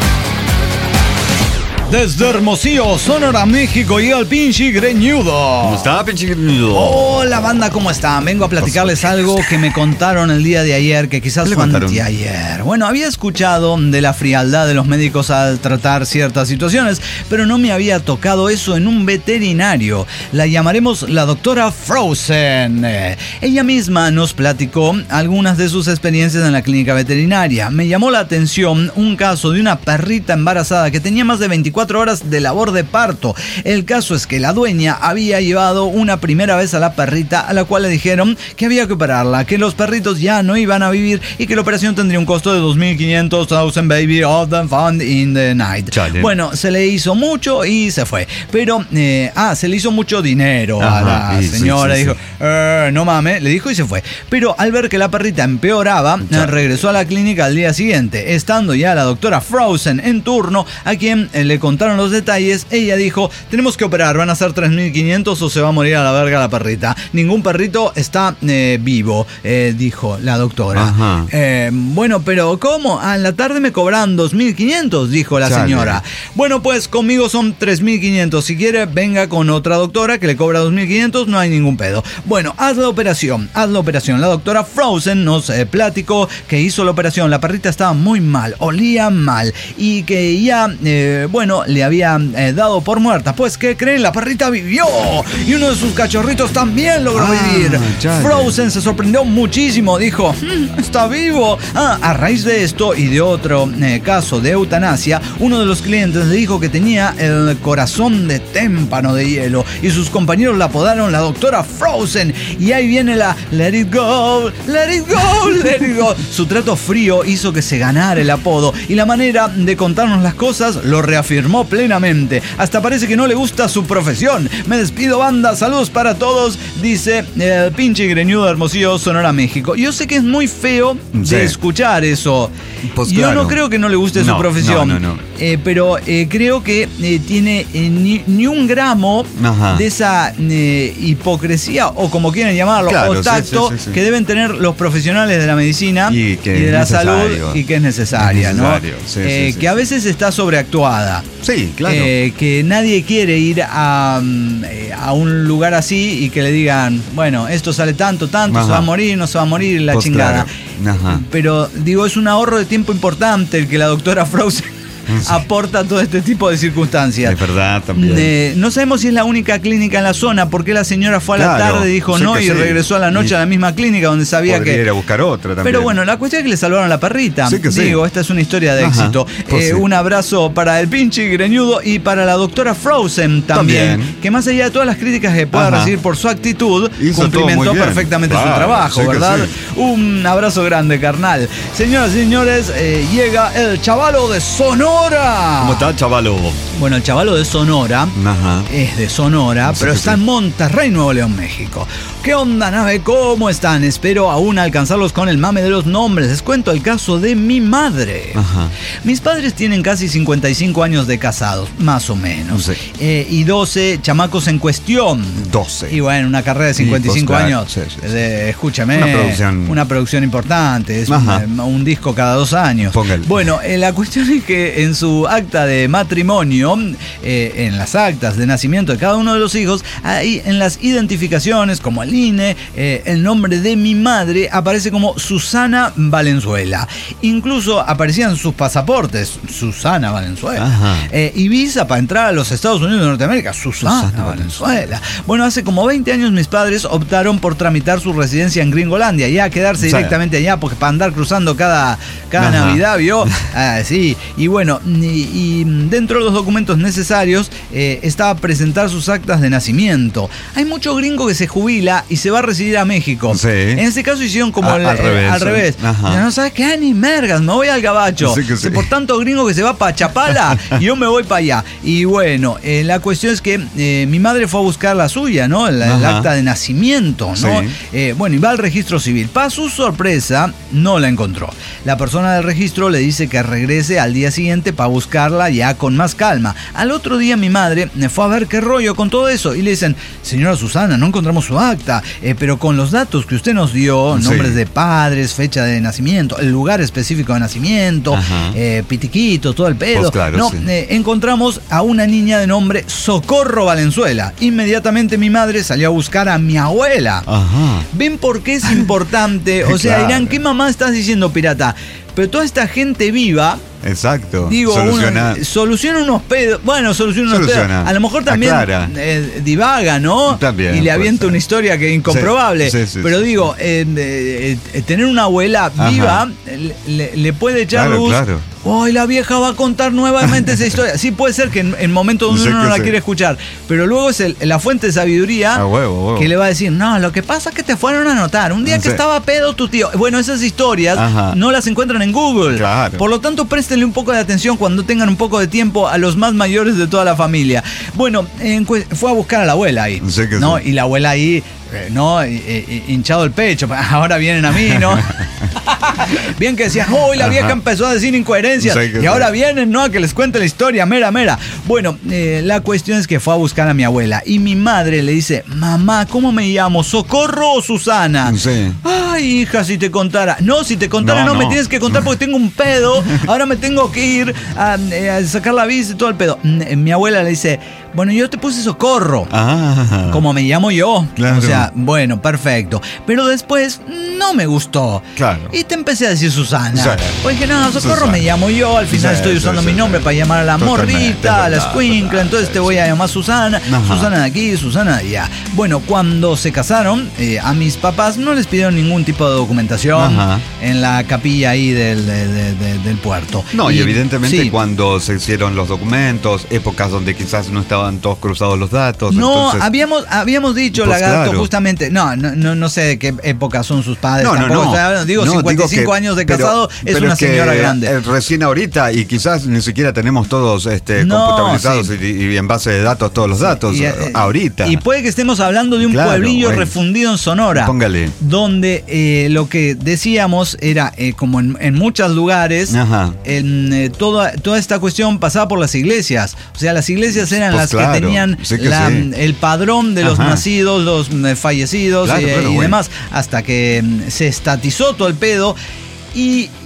Desde Hermosillo, Sonora, México, y al Pinche Greñudo. ¿Cómo está, Pinche Greñudo? Hola, banda, ¿cómo están? Vengo a platicarles algo que me contaron el día de ayer, que quizás fue anteayer. Bueno, había escuchado de la frialdad de los médicos al tratar ciertas situaciones, pero no me había tocado eso en un veterinario. La llamaremos la doctora Frozen. Ella misma nos platicó algunas de sus experiencias en la clínica veterinaria. Me llamó la atención un caso de una perrita embarazada que tenía más de veinticuatro horas de labor de parto. El caso es que la dueña había llevado una primera vez a la perrita, a la cual le dijeron que había que operarla, que los perritos ya no iban a vivir y que la operación tendría un costo de dos mil quinientos thousand baby of the fund in the night. Chale. Bueno, se le hizo mucho y se fue. Pero, eh, ah, se le hizo mucho dinero. Ajá, a la sí, señora. Sí, sí, dijo, sí. Eh, no mames, le dijo y se fue. Pero al ver que la perrita empeoraba, eh, regresó a la clínica al día siguiente. Estando ya la doctora Frozen en turno, a quien eh, le contaron los detalles, ella dijo: tenemos que operar, van a ser tres mil quinientos o se va a morir a la verga la perrita. Ningún perrito está eh, vivo, eh, dijo la doctora. Eh, bueno, pero ¿cómo? A la tarde me cobran dos mil quinientos, dijo la Chale. señora. Bueno, pues conmigo son tres mil quinientos. Si quiere, venga con otra doctora que le cobra dos mil quinientos, no hay ningún pedo. Bueno, haz la operación, haz la operación. La doctora Frozen nos eh, platicó que hizo la operación. La perrita estaba muy mal, olía mal y que ya, eh, bueno, le había eh, dado por muerta. Pues, ¿qué creen? La perrita vivió y uno de sus cachorritos también logró ah, vivir. Chale. Frozen se sorprendió muchísimo. Dijo, mmm, está vivo. Ah, a raíz de esto y de otro eh, caso de eutanasia, uno de los clientes le dijo que tenía el corazón de témpano de hielo y sus compañeros la apodaron la doctora Frozen. Y ahí viene la let it go, let it go, let it go. Su trato frío hizo que se ganara el apodo y la manera de contarnos las cosas lo reafirmó plenamente. Hasta parece que no le gusta su profesión. Me despido, banda. Saludos para todos, dice el Pinche Greñudo de Hermosillo, Sonora, México. Yo sé que es muy feo de sí. escuchar eso. Pues Yo claro. no creo que no le guste no, su profesión, no, no, no. Eh, pero eh, creo que eh, tiene eh, ni, ni un gramo Ajá. de esa eh, hipocresía, o como quieren llamarlo, claro, o tacto, sí, sí, sí, sí. que deben tener los profesionales de la medicina y, que y de la salud, y que es necesaria, es necesario, ¿no? Sí, eh, sí, sí, que a veces está sobreactuada. Sí, claro. Eh, que nadie quiere ir a, a un lugar así y que le digan, bueno, esto sale tanto, tanto, Ajá. se va a morir, no se va a morir, la pues chingada. Claro. Ajá. Pero, digo, es un ahorro de tiempo importante el que la doctora Frozen aporta todo este tipo de circunstancias. Es verdad, también. Eh, no sabemos si es la única clínica en la zona, porque la señora fue a la Claro, tarde, dijo sé no que y sí. regresó a la noche Y a la misma clínica donde sabía Podría que... ir a buscar otra también. Pero bueno, la cuestión es que le salvaron la perrita. Sí que sí. Digo, esta es una historia de Ajá, éxito. pues Eh, sí. Un abrazo para el pinche greñudo y para la doctora Frozen también, También. que más allá de todas las críticas que pueda Ajá. recibir por su actitud, Hizo todo cumplimentó muy bien. perfectamente Claro, su trabajo, sí que ¿verdad? sí. Un abrazo grande, carnal. Señoras y señores, eh, llega el chavalo de Sonora. ¿Cómo está, chavalo? Bueno, el chavalo de Sonora Ajá. es de Sonora, Sí, pero sí, está sí. en Monterrey, Nuevo León, México. ¿Qué onda, nave? ¿Cómo están? Espero aún alcanzarlos con el mame de los nombres. Les cuento el caso de mi madre. Ajá. Mis padres tienen casi cincuenta y cinco años de casados, más o menos. Sí. Eh, y doce chamacos en cuestión. doce. Y bueno, una carrera de cincuenta y cinco pues, claro, años. sí, sí, sí. de- escúchame. Una producción- Una producción importante. Es un, Ajá. un disco cada dos años. Póngale. Bueno, eh, la cuestión es que en su acta de matrimonio, eh, en las actas de nacimiento de cada uno de los hijos, ahí en las identificaciones, como el I N E, eh, el nombre de mi madre aparece como Susana Valenzuela. Incluso aparecían sus pasaportes, Susana Valenzuela. Ajá. Eh, y visa para entrar a los Estados Unidos de Norteamérica, Susana, Susana Valenzuela. Bueno, hace como veinte años mis padres optaron por tramitar su residencia en Gringolandia, ya quedarse Sí. directamente allá, porque para andar cruzando cada, cada Ajá. Navidad, ¿vio? Ah, sí. Y bueno, y, y dentro de los documentos necesarios eh, estaba presentar sus actas de nacimiento. Hay mucho gringo que se jubila y se va a residir a México. Sí. En este caso hicieron como A- el- al eh, revés, al sí. revés. Ajá. Ya no sabes qué, ni mergas, me voy al gabacho. Sí que sí. Por tanto gringo que se va para Chapala y yo me voy para allá. Y bueno, eh, la cuestión es que eh, mi madre fue a buscar la suya, ¿no? El, el Ajá. acta de nacimiento, ¿no? Sí. Eh, bueno, y va al registro civil. Para su sorpresa, no la encontró. La persona del registro le dice que regrese al día siguiente para buscarla ya con más calma. Al otro día mi madre me fue a ver qué rollo con todo eso y le dicen, señora Susana, no encontramos su acta, eh, pero con los datos que usted nos dio, Sí. nombres de padres, fecha de nacimiento, el lugar específico de nacimiento, Ajá. eh, pitiquito, todo el pedo. Pues claro, no, sí. eh, encontramos a una niña de nombre Socorro Valenzuela. Inmediatamente mi madre salió a buscar a mi abuela. Ajá. ¿Ven por qué es importante? O sea, Claro. dirán, ¿qué mamá estás diciendo, pirata? Pero toda esta gente viva, Exacto. digo, Soluciona. uno- soluciona unos pedos. Bueno, soluciona unos Soluciona. pedos. A lo mejor también Aclara. eh, divaga, ¿no? También, Y le puede avienta ser. una historia que es incomprobable. Sí, sí, sí, Pero sí, digo, eh, eh, eh, tener una abuela Ajá. viva le, le puede echar Claro, luz. claro. Hoy la vieja va a contar nuevamente esa historia. Sí, puede ser que en, en momentos donde Sí uno que no la sí. quiere escuchar. Pero luego es el- la fuente de sabiduría A huevo, a huevo. que le va a decir, no, lo que pasa es que te fueron a anotar. Un día que Sí. estaba pedo tu tío. Bueno, esas historias Ajá. no las encuentran en Google. Claro. Por lo tanto, préstenle un poco de atención cuando tengan un poco de tiempo a los más mayores de toda la familia. Bueno, en cue- fue a buscar a la abuela ahí. Sí que ¿no? sí. Y la abuela ahí, eh, ¿no? Y- y- hinchado el pecho. Ahora vienen a mí, ¿no? Bien que decían, uy, la vieja Ajá. empezó a decir incoherencias. Sí que y sí. ahora vienen, ¿no? A que les cuente la historia, mera, mera. Bueno, eh, la cuestión es que fue a buscar a mi abuela. Y mi madre le dice, mamá, ¿cómo me llamo? ¿Socorro o Susana? Sí. Ay, hija, si te contara. No, si te contara, no, No, me no. tienes que contar porque tengo un pedo. Ahora me tengo que ir a, eh, a sacar la visa y todo el pedo. Mm, Mi abuela le dice, bueno, yo te puse Socorro. Ah. Como me llamo yo. Claro. O sea, bueno, perfecto. Pero después no me gustó. Claro. Y te empecé a decir Susana. Sí. Oye, dije, no, Socorro Susana. me llamo yo. Al final Sí, estoy sí, usando sí, mi sí. nombre para llamar a la Totalmente, morrita, a la total, escuincla. total, Entonces sí, te voy a llamar Susana. Ajá. Susana de aquí, Susana de allá. Bueno, cuando se casaron, eh, a mis papás no les pidieron ningún tipo de documentación Ajá. en la capilla ahí del, de- de- de- del puerto. No, y, evidentemente sí. cuando se hicieron los documentos, épocas donde quizás no estaban todos cruzados los datos. No, entonces, habíamos, habíamos dicho, Pues Lagarto, claro. justamente. No, no, no, no sé de qué época son sus padres. No, no, tampoco no. estoy hablando, digo, No, cincuenta y cinco digo que- años de pero- casado es pero una que, señora grande. eh, recién ahorita, y quizás ni siquiera tenemos todos este, No, computabilizados sí. y, y en base de datos todos los datos. Y, eh, ahorita. Y puede que estemos hablando de un Claro, pueblillo bueno. refundido en Sonora. Póngale. Donde eh, lo que decíamos era, eh, como en, en muchos lugares, Ajá. en, eh, toda, toda esta cuestión pasaba por las iglesias. O sea, las iglesias eran Pues las claro, que tenían sí que la- sí. el padrón de los Ajá. nacidos, los eh, fallecidos Claro, eh, claro, y bueno. demás, hasta que mm, se estatizó todo el pedo. Y,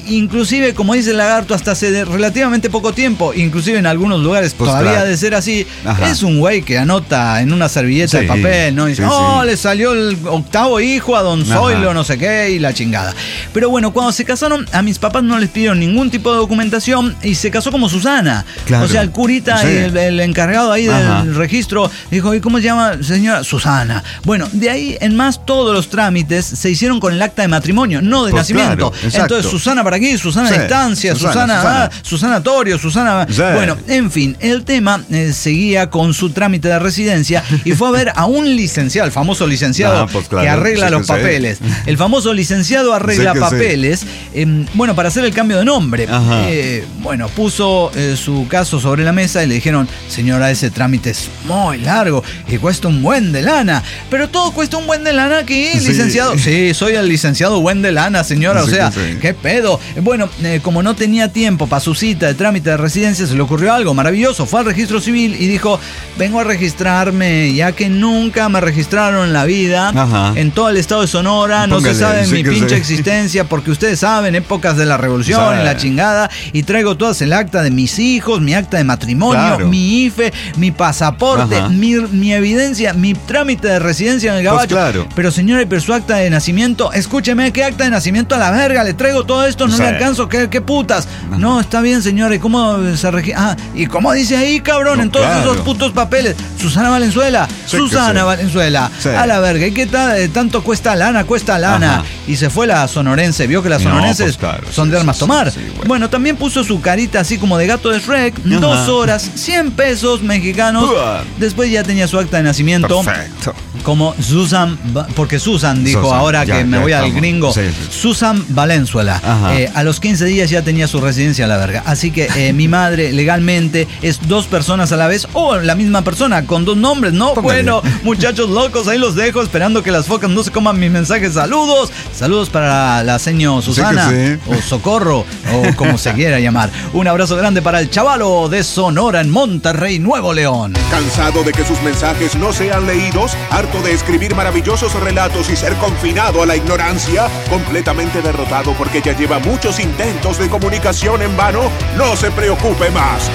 inclusive, como dice el lagarto, hasta hace relativamente poco tiempo, inclusive en algunos lugares pues todavía claro. de ser así, Ajá. es un güey que anota en una servilleta sí, de papel, ¿no? Y dice, sí, oh, sí. le salió el octavo hijo a don Zoilo, Ajá. no sé qué, y la chingada. Pero bueno, cuando se casaron, a mis papás no les pidieron ningún tipo de documentación y se casó como Susana. Claro. O sea, el curita, sí. el, el encargado ahí Ajá. del registro, dijo, ¿y cómo se llama, señora? Susana. Bueno, de ahí en más todos los trámites se hicieron con el acta de matrimonio, no de pues nacimiento. Claro, entonces, Susana para aquí, Susana sí. distancia, Susana, Susana, Susana. Ah, Susana Torio, Susana... Sí. Bueno, en fin, el tema eh, seguía con su trámite de residencia y fue a ver a un licenciado, el famoso licenciado ah, pues claro, que arregla sí los que papeles. Sí. El famoso licenciado arregla sí papeles, sí. eh, bueno, para hacer el cambio de nombre. Eh, bueno, puso eh, su caso sobre la mesa y le dijeron, señora, ese trámite es muy largo y cuesta un buen de lana. Pero todo cuesta un buen de lana aquí, sí. licenciado. Sí, soy el licenciado buen de lana, señora. Sí, o sea, sí. ¿qué pedo? Bueno, eh, como no tenía tiempo para su cita de trámite de residencia, se le ocurrió algo maravilloso. Fue al registro civil y dijo, vengo a registrarme, ya que nunca me registraron en la vida, Ajá. en todo el estado de Sonora, no Póngale, se sabe sí mi pinche sé. existencia, porque ustedes saben, épocas de la revolución o sea, y la chingada, y traigo todas el acta de mis hijos, mi acta de matrimonio, claro. mi I F E, mi pasaporte, mi, mi evidencia, mi trámite de residencia en el gabacho. Pues claro. Pero señora, pero su acta de nacimiento, escúcheme, ¿qué acta de nacimiento a la verga? Le traigo todo esto, no sí. le alcanzo, ¿qué, qué putas? Ajá. No, está bien, señora, ¿y cómo se registra? Ah, ¿y cómo dice ahí, cabrón, no, en todos claro. esos putos papeles? Susana Valenzuela, sí, Susana sí. Valenzuela, sí. a la verga, ¿y qué tal? Tanto cuesta lana, cuesta lana. Ajá. Y se fue la sonorense, vio que las sonorenses no, pues claro, son sí, de armas sí, tomar. Sí, bueno. bueno, también puso su carita así como de gato de Shrek, Ajá. dos horas, cien pesos mexicanos. Uh. Después ya tenía su acta de nacimiento. Perfecto. Como Susan, porque Susan dijo Susan, ahora ya, que me ya, voy al vamos. gringo, sí, sí. Susan Valenzuela. Eh, a los quince días ya tenía su residencia a la verga. Así que eh, mi madre legalmente es dos personas a la vez o la misma persona con dos nombres, ¿no? Póngale. Bueno, muchachos locos, ahí los dejo esperando que las focas no se coman mis mensajes. Saludos, saludos para la señor Susana sí sí. o Socorro o como se quiera llamar. Un abrazo grande para el chavalo de Sonora en Monterrey, Nuevo León. ¿Cansado de que sus mensajes no sean leídos? ¿Harto de escribir maravillosos relatos y ser confinado a la ignorancia? ¿Completamente derrotado porque ya lleva muchos intentos de comunicación en vano? No se preocupe más.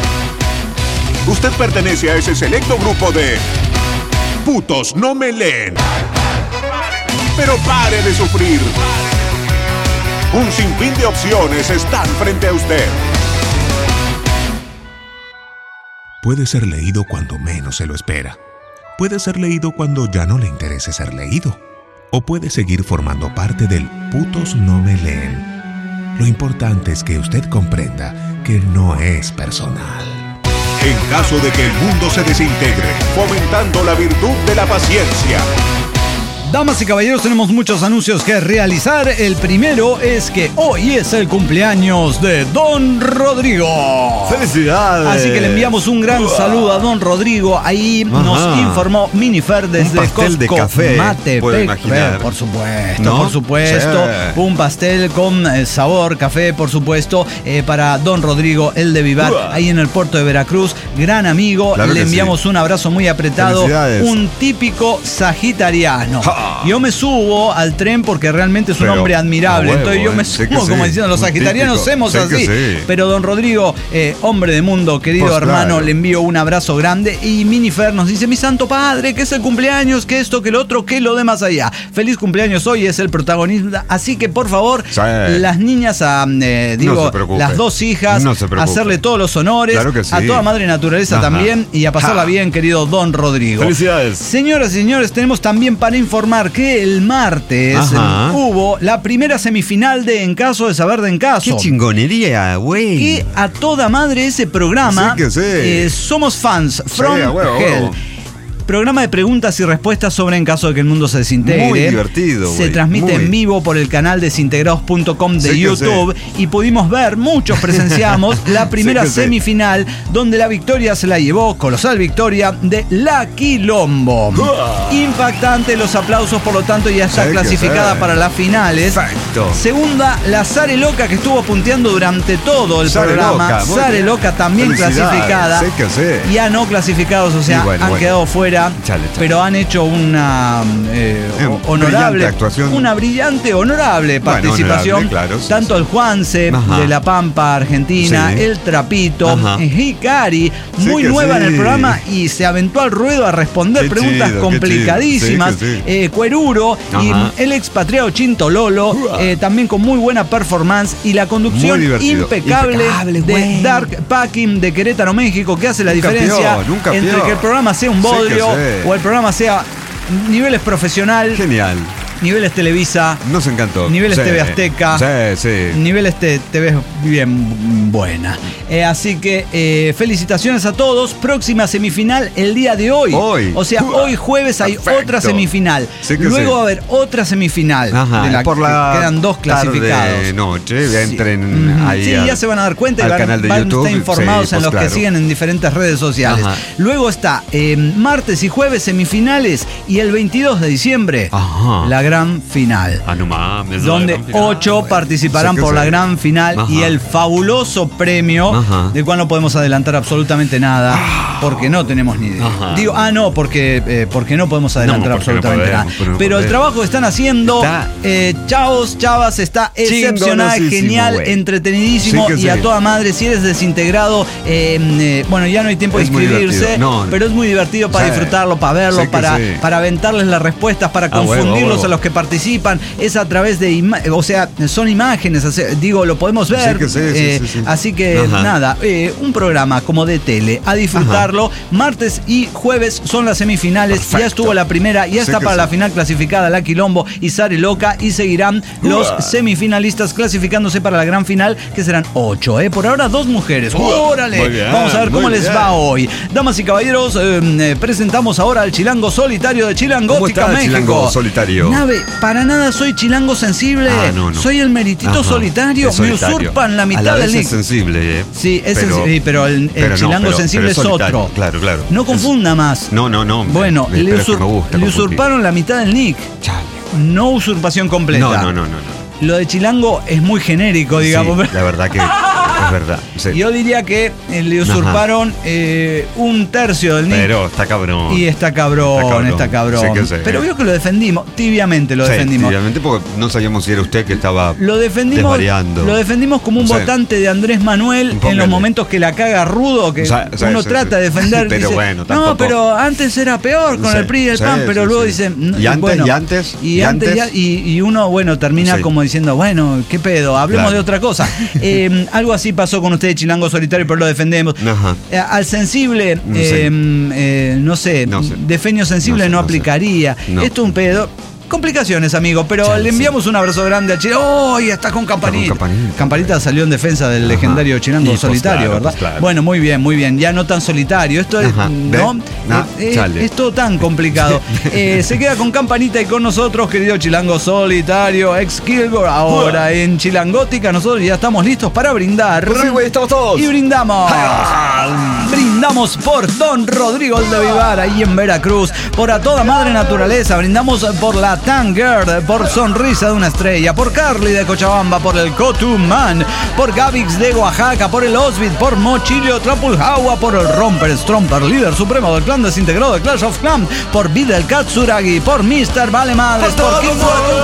Usted pertenece a ese selecto grupo de putos no me leen. Pero pare de sufrir. Un sinfín de opciones están frente a usted. Puede ser leído cuando menos se lo espera. Puede ser leído cuando ya no le interese ser leído. O puede seguir formando parte del putos no me leen. Lo importante es que usted comprenda que no es personal. En caso de que el mundo se desintegre, fomentando la virtud de la paciencia. Damas y caballeros, tenemos muchos anuncios que realizar. El primero es que hoy es el cumpleaños de Don Rodrigo. ¡Felicidades! Así que le enviamos un gran uh. saludo a Don Rodrigo. Ahí Ajá. nos informó Minifer desde un pastel Costco. de café, Mate, puedo imaginar. Por supuesto, ¿no? por supuesto. Sí. Un pastel con eh, sabor, café, por supuesto, eh, para Don Rodrigo, el de Vivar, uh. ahí en el puerto de Veracruz. Gran amigo, claro le enviamos sí. un abrazo muy apretado. Un típico sagitariano. Ja. Yo me subo al tren porque realmente es un pero, hombre admirable. Huevo, entonces yo me subo sí, como diciendo, los sagitarianos hacemos así. Sí. Pero Don Rodrigo, eh, hombre de mundo, querido pues hermano, claro. le envío un abrazo grande. Y Minifer nos dice, mi santo padre, que es el cumpleaños, que esto, que lo otro, que lo de más allá. Feliz cumpleaños, hoy es el protagonista. Así que por favor, sí. las niñas, a, eh, digo, no las dos hijas, no hacerle todos los honores. Claro que sí. A toda madre naturaleza Ajá. también. Y a pasarla Ajá. bien, querido Don Rodrigo. Felicidades. Señoras y señores, tenemos también para informar que el martes Ajá. hubo la primera semifinal de En Caso de Saber de En Caso. ¡Qué chingonería, güey! Que a toda madre ese programa sí que sí. Eh, somos fans from sí, huevo, Hell. Huevo. Programa de preguntas y respuestas sobre En Caso de que el mundo se desintegre. Muy divertido, Se wey, transmite muy. en vivo por el canal desintegrados punto com de sí YouTube y pudimos ver, muchos presenciamos la primera sí semifinal sí. donde la victoria se la llevó, colosal victoria, de La Quilombo. Uh. Impactante los aplausos, por lo tanto ya está sí clasificada para las finales. Exacto. Segunda, la Sare Loca, que estuvo punteando durante todo el Sare programa. Loca, Sare Loca también clasificada. Sí que sí. Ya no clasificados, o sea, bueno, han bueno. quedado fuera obra, chale, chale. pero han hecho una eh, Eh, honorable brillante actuación. una brillante, honorable Bueno, participación. honorable, claro, sí, tanto sí. el Juanse Ajá. de La Pampa, Argentina, Sí. el Trapito, Ajá. Hikari, Sí muy que nueva sí. en el programa y se aventó al ruedo a responder Qué preguntas chido, qué complicadísimas. chido. Sí que sí. Eh, Cueruro y Ajá. el expatriado Chinto Lolo, eh, también con muy buena performance y la conducción Muy divertido. impecable, Impecable, de güey. Dark Packing de Querétaro, México, que hace la Nunca diferencia pió, nunca entre pió. que el programa sea un Sí que bodrio sí. o el programa sea niveles profesional, Genial. niveles Televisa, Nos encantó. niveles Sí. T V Azteca, Sí, sí. niveles T V bien buena. Eh, así que eh, felicitaciones a todos. Próxima semifinal el día de hoy. Hoy. O sea, hoy jueves hay Perfecto. otra semifinal. Sí que Luego sí. va a haber otra semifinal. Ajá, de la por que la quedan dos clasificados. de noche, Sí. entren Ujú. ahí Sí, al- ya se van a dar cuenta y al van, canal de van a YouTube. estar informados Sí, en pues los claro. que siguen en diferentes redes sociales. Ajá. Luego está eh, martes y jueves semifinales y el veintidós de diciembre Ajá. la gran final. Ah, no mames. Donde la gran final, ocho güey. participarán Sí que por sí. la gran final Ajá. y el fabuloso premio, Ajá. del cual no podemos adelantar absolutamente nada, porque no tenemos ni idea. Ajá. Digo, ah, no, porque, eh, porque no podemos adelantar No, porque no absolutamente podemos, nada. pero no Pero el podemos. trabajo que están haciendo, Está eh, chavos, chavas, está excepcional, Chingonosísimo, genial, güey. entretenidísimo Sí que y sí. a toda madre. Si eres desintegrado, eh, eh, bueno, ya no hay tiempo de Es muy inscribirse, divertido. No, pero es muy divertido para sí. disfrutarlo, para verlo, Sí que para, sí. para aventarles las respuestas, para Ah, huevo, confundirlos huevo. a los que participan. Es a través de, ima- o sea, son imágenes, o sea, digo, lo podemos ver. Sí que sí, sí, eh, sí, sí. Así que Ajá. nada, eh, un programa como de tele, a disfrutarlo. Martes y jueves son las semifinales. Perfecto. Ya estuvo la primera, ya Sí está que para sí. la final clasificada la Quilombo y Sari Loca y seguirán los Uah. semifinalistas clasificándose para la gran final, que serán ocho. ¿eh? Por ahora dos mujeres. ¡Órale! Muy bien, Vamos a ver muy cómo les bien. va hoy. Damas y caballeros, eh, eh, presentamos ahora al chilango solitario de Chilangótica, ¿Cómo está el México. chilango solitario? Nave, para nada soy chilango sensible. Ah, no, no. Soy el meritito Ajá. solitario. Es solitario. Me usurpan la mitad A la vez del nick. es sensible, ¿eh? Sí, es Pero- sensible, pero el, el pero no, chilango pero- sensible pero es solitario. otro. Claro, claro. No Es- confunda más. No, no, no. Bueno, me- le, pero es que usur- me gusta le confundir. usurparon la mitad del nick. Chale. No usurpación completa. No, no, no, no, no. Lo de chilango es muy genérico, digamos. Sí, la verdad que es verdad. Sí. Yo diría que eh, le usurparon eh, un tercio del nick. Pero está cabrón. Y está cabrón, está cabrón. Sí que sí. Pero veo que lo defendimos, tibiamente lo Sí, defendimos. obviamente porque no sabíamos si era usted que estaba Lo defendimos, desvariando. lo defendimos como un Sí. votante de Andrés Manuel en Póngale. los momentos que la caga rudo, que Sí, sí, uno sí, trata sí. de defender. Pero dice, bueno, no, tampoco- pero antes era peor con Sí, el P R I y el sí, P A N, pero sí, luego sí. dice. ¿Y antes? ¿Y antes? Y, ¿Y antes, antes? ya- y, y uno, bueno, termina Sí. como diciendo, bueno, ¿qué pedo? Hablemos Claro. de otra cosa. Eh, algo así pasó con usted, Chilango Solitario, pero lo defendemos. Ajá. Eh, al sensible, No eh, sé. eh, no sé, No sé. de feño sensible No sé, no, no sé. aplicaría. No. Esto es un pedo. Complicaciones, amigo, pero Sí, le sí. enviamos un abrazo grande a Chile. ¡Oh! Y está con Campanita. Está con Campanita. Campanita salió en defensa del Ajá. legendario Chilango Y pues Solitario, claro, ¿verdad? pues claro. Bueno, muy bien, muy bien. Ya no tan solitario. Esto es, Ajá. ¿no? ¿Ve? Ah, Eh, eh, chale. es todo tan complicado. Eh, se queda con Campanita y con nosotros, querido Chilango Solitario, ex Kilgore. Ahora en Chilangótica, nosotros ya estamos listos para brindar. Pues sí, güey, estamos todos. Y brindamos. Brindamos por Don Rodrigo de Vivar, ahí en Veracruz. Por A Toda Madre Naturaleza. Brindamos por la Tanger, por Sonrisa de una Estrella, por Carly de Cochabamba, por el Cotumán, por Gavix de Oaxaca, por el Osbit, por Mochilio Trapuljawa, por el Romper Stromper, líder supremo del clan desintegrado de Clash of Clans, por Videl Katsuragi, por mister Vale Madres, por King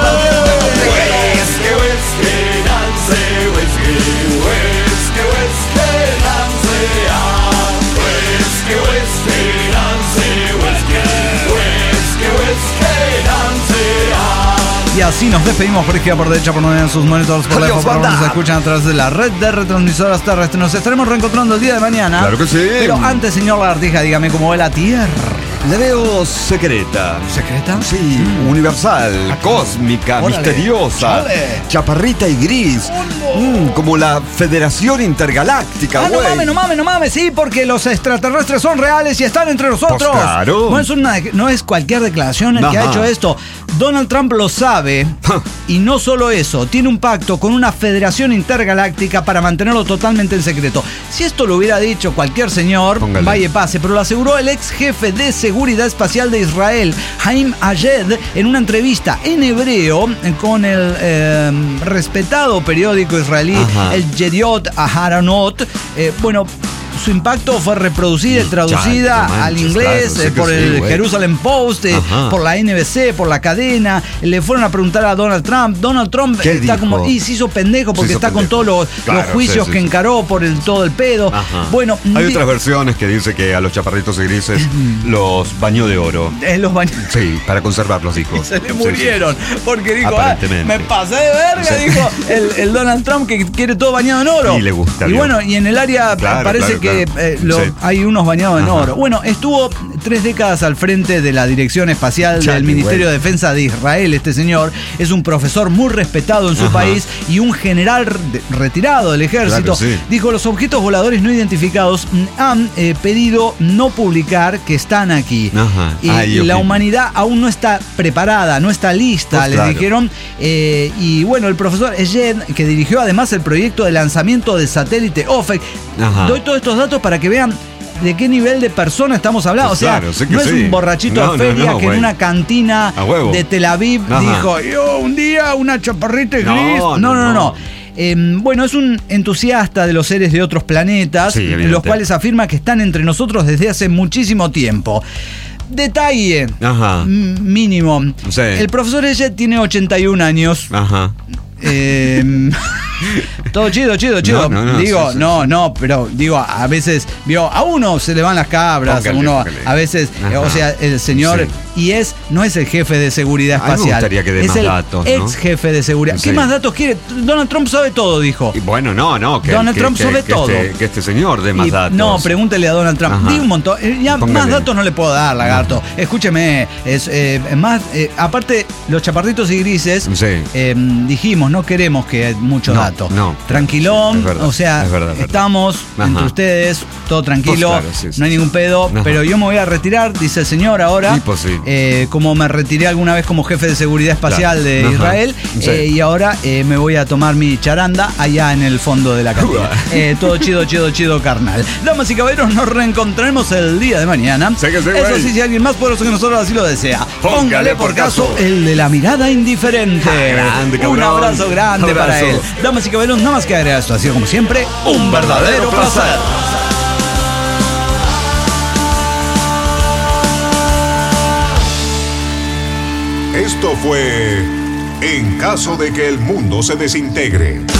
Y así nos despedimos por izquierda, por derecha, por donde en sus monitores, por Adiós, lejos, por donde banda. nos escuchan a través de la red de retransmisoras terrestres. Nos estaremos reencontrando el día de mañana. Claro que sí. Pero antes, señor Lagartija, dígame cómo va la Tierra. La veo secreta. ¿Secreta? Sí, universal, Ah, cósmica, órale. misteriosa, Chale. chaparrita y gris. Mm, como la Federación Intergaláctica, Ah, no güey. mames, no mames, no mames, sí, porque los extraterrestres son reales y están entre nosotros. Pues claro. No es, una, no es cualquier declaración el que ha Ajá. hecho esto. Donald Trump lo sabe. Y no solo eso, tiene un pacto con una federación intergaláctica para mantenerlo totalmente en secreto. Si esto lo hubiera dicho cualquier señor, Póngale. vaya pase, pero lo aseguró el ex jefe de seguridad espacial de Israel, Haim Ayed, en una entrevista en hebreo con el eh, respetado periódico israelí, Ajá. el Yediot Aharonot. Eh, bueno, su impacto fue reproducida y traducida manches, al inglés claro, eh, por sí, el güey. Jerusalem Post, eh, por la N B C, por la cadena. Le fueron a preguntar a Donald Trump. Donald Trump ¿Qué está dijo? como, y se hizo pendejo porque hizo está pendejo. con todos los, Claro, los juicios sí, sí, que sí. encaró por el, todo el pedo. Ajá. Bueno, Hay di- otras versiones que dice que a los chaparritos y grises los bañó de oro. eh, los baños. Sí, para conservarlos, dijo. Se le Sí, murieron. Porque dijo, ah, Aparentemente. me pasé de verga, Sí. dijo el, el Donald Trump que quiere todo bañado en oro. Y le gusta, Y Dios. bueno, y en el área Claro, parece claro, que claro. eh, lo- Sí. hay unos bañados en Ajá. oro. Bueno, estuvo tres décadas al frente de la Dirección Espacial Chale, del Ministerio güey. de Defensa de Israel. Este señor es un profesor muy respetado en su Ajá. país y un general de- retirado del ejército. Claro, sí. Dijo, los objetos voladores no identificados mm, han eh, pedido no publicar que están aquí. Ajá. Y, Ay, y la ok. humanidad aún no está preparada, no está lista, Pues les claro. dijeron. Eh, y bueno, el profesor Eyed, que dirigió además el proyecto de lanzamiento del satélite O F E C, Ajá. doy todos estos datos para que vean de qué nivel de persona estamos hablando. Pues o sea, claro, sé que no es sí. un borrachito No, de no, feria no, que en güey. una cantina A huevo. de Tel Aviv Ajá. dijo, yo un día una chaparrita gris. No, No, no, no, no. no. no. Eh, bueno, es un entusiasta de los seres de otros planetas, Sí, evidente. los cuales afirma que están entre nosotros desde hace muchísimo tiempo. Detalle Ajá. m- mínimo. Sí. El profesor Eyed tiene ochenta y un años. Ajá. Eh, todo chido, chido, chido. No, no, no, digo, sí, sí, no, sí. no, pero digo, a veces, vio, a uno se le van las cabras, Póngale, a uno, póngale. a veces, eh, Ajá. o sea, el señor, Sí. y es, no es el jefe de seguridad A mí me espacial. gustaría que dé es más el datos, ¿no? ex jefe de seguridad. Sí. ¿Qué más datos quiere? Donald Trump sabe todo, dijo. Y bueno, no, no. Que, Donald que- Trump que- sabe que todo. Este, que este señor dé más Y- datos. No, pregúntele a Donald Trump. Ajá. Di un montón. Eh, Ya Póngale. más datos no le puedo dar, lagarto. Escúcheme, es eh, más. eh, aparte, los chaparritos y grises, Sí. eh, dijimos, no queremos que haya mucho No, dato. no. Tranquilón, Es verdad, o sea, es verdad, es verdad. estamos Ajá. entre ustedes, todo tranquilo, Pues claro, sí, sí, no hay sí. ningún pedo. Ajá. Pero yo me voy a retirar, dice el señor ahora. Sí, pues sí. eh, como me retiré alguna vez como jefe de seguridad espacial Claro. de Ajá. Israel, Sí. eh, y ahora eh, me voy a tomar mi charanda allá en el fondo de la cantina. Eh, todo chido, chido, chido, carnal. Damas y caballeros, nos reencontraremos el día de mañana. Sé que sí, Eso güey. sí, si alguien más poderoso que nosotros así lo desea. Póngale Póngale por por caso caso. el de la mirada indiferente. Ah, grande, Un cabrón. abrazo grande Abrazo. para él. Damas y caballeros, nada más que agregar esto. Ha sido como siempre un verdadero placer. Esto fue En caso de que el mundo se desintegre.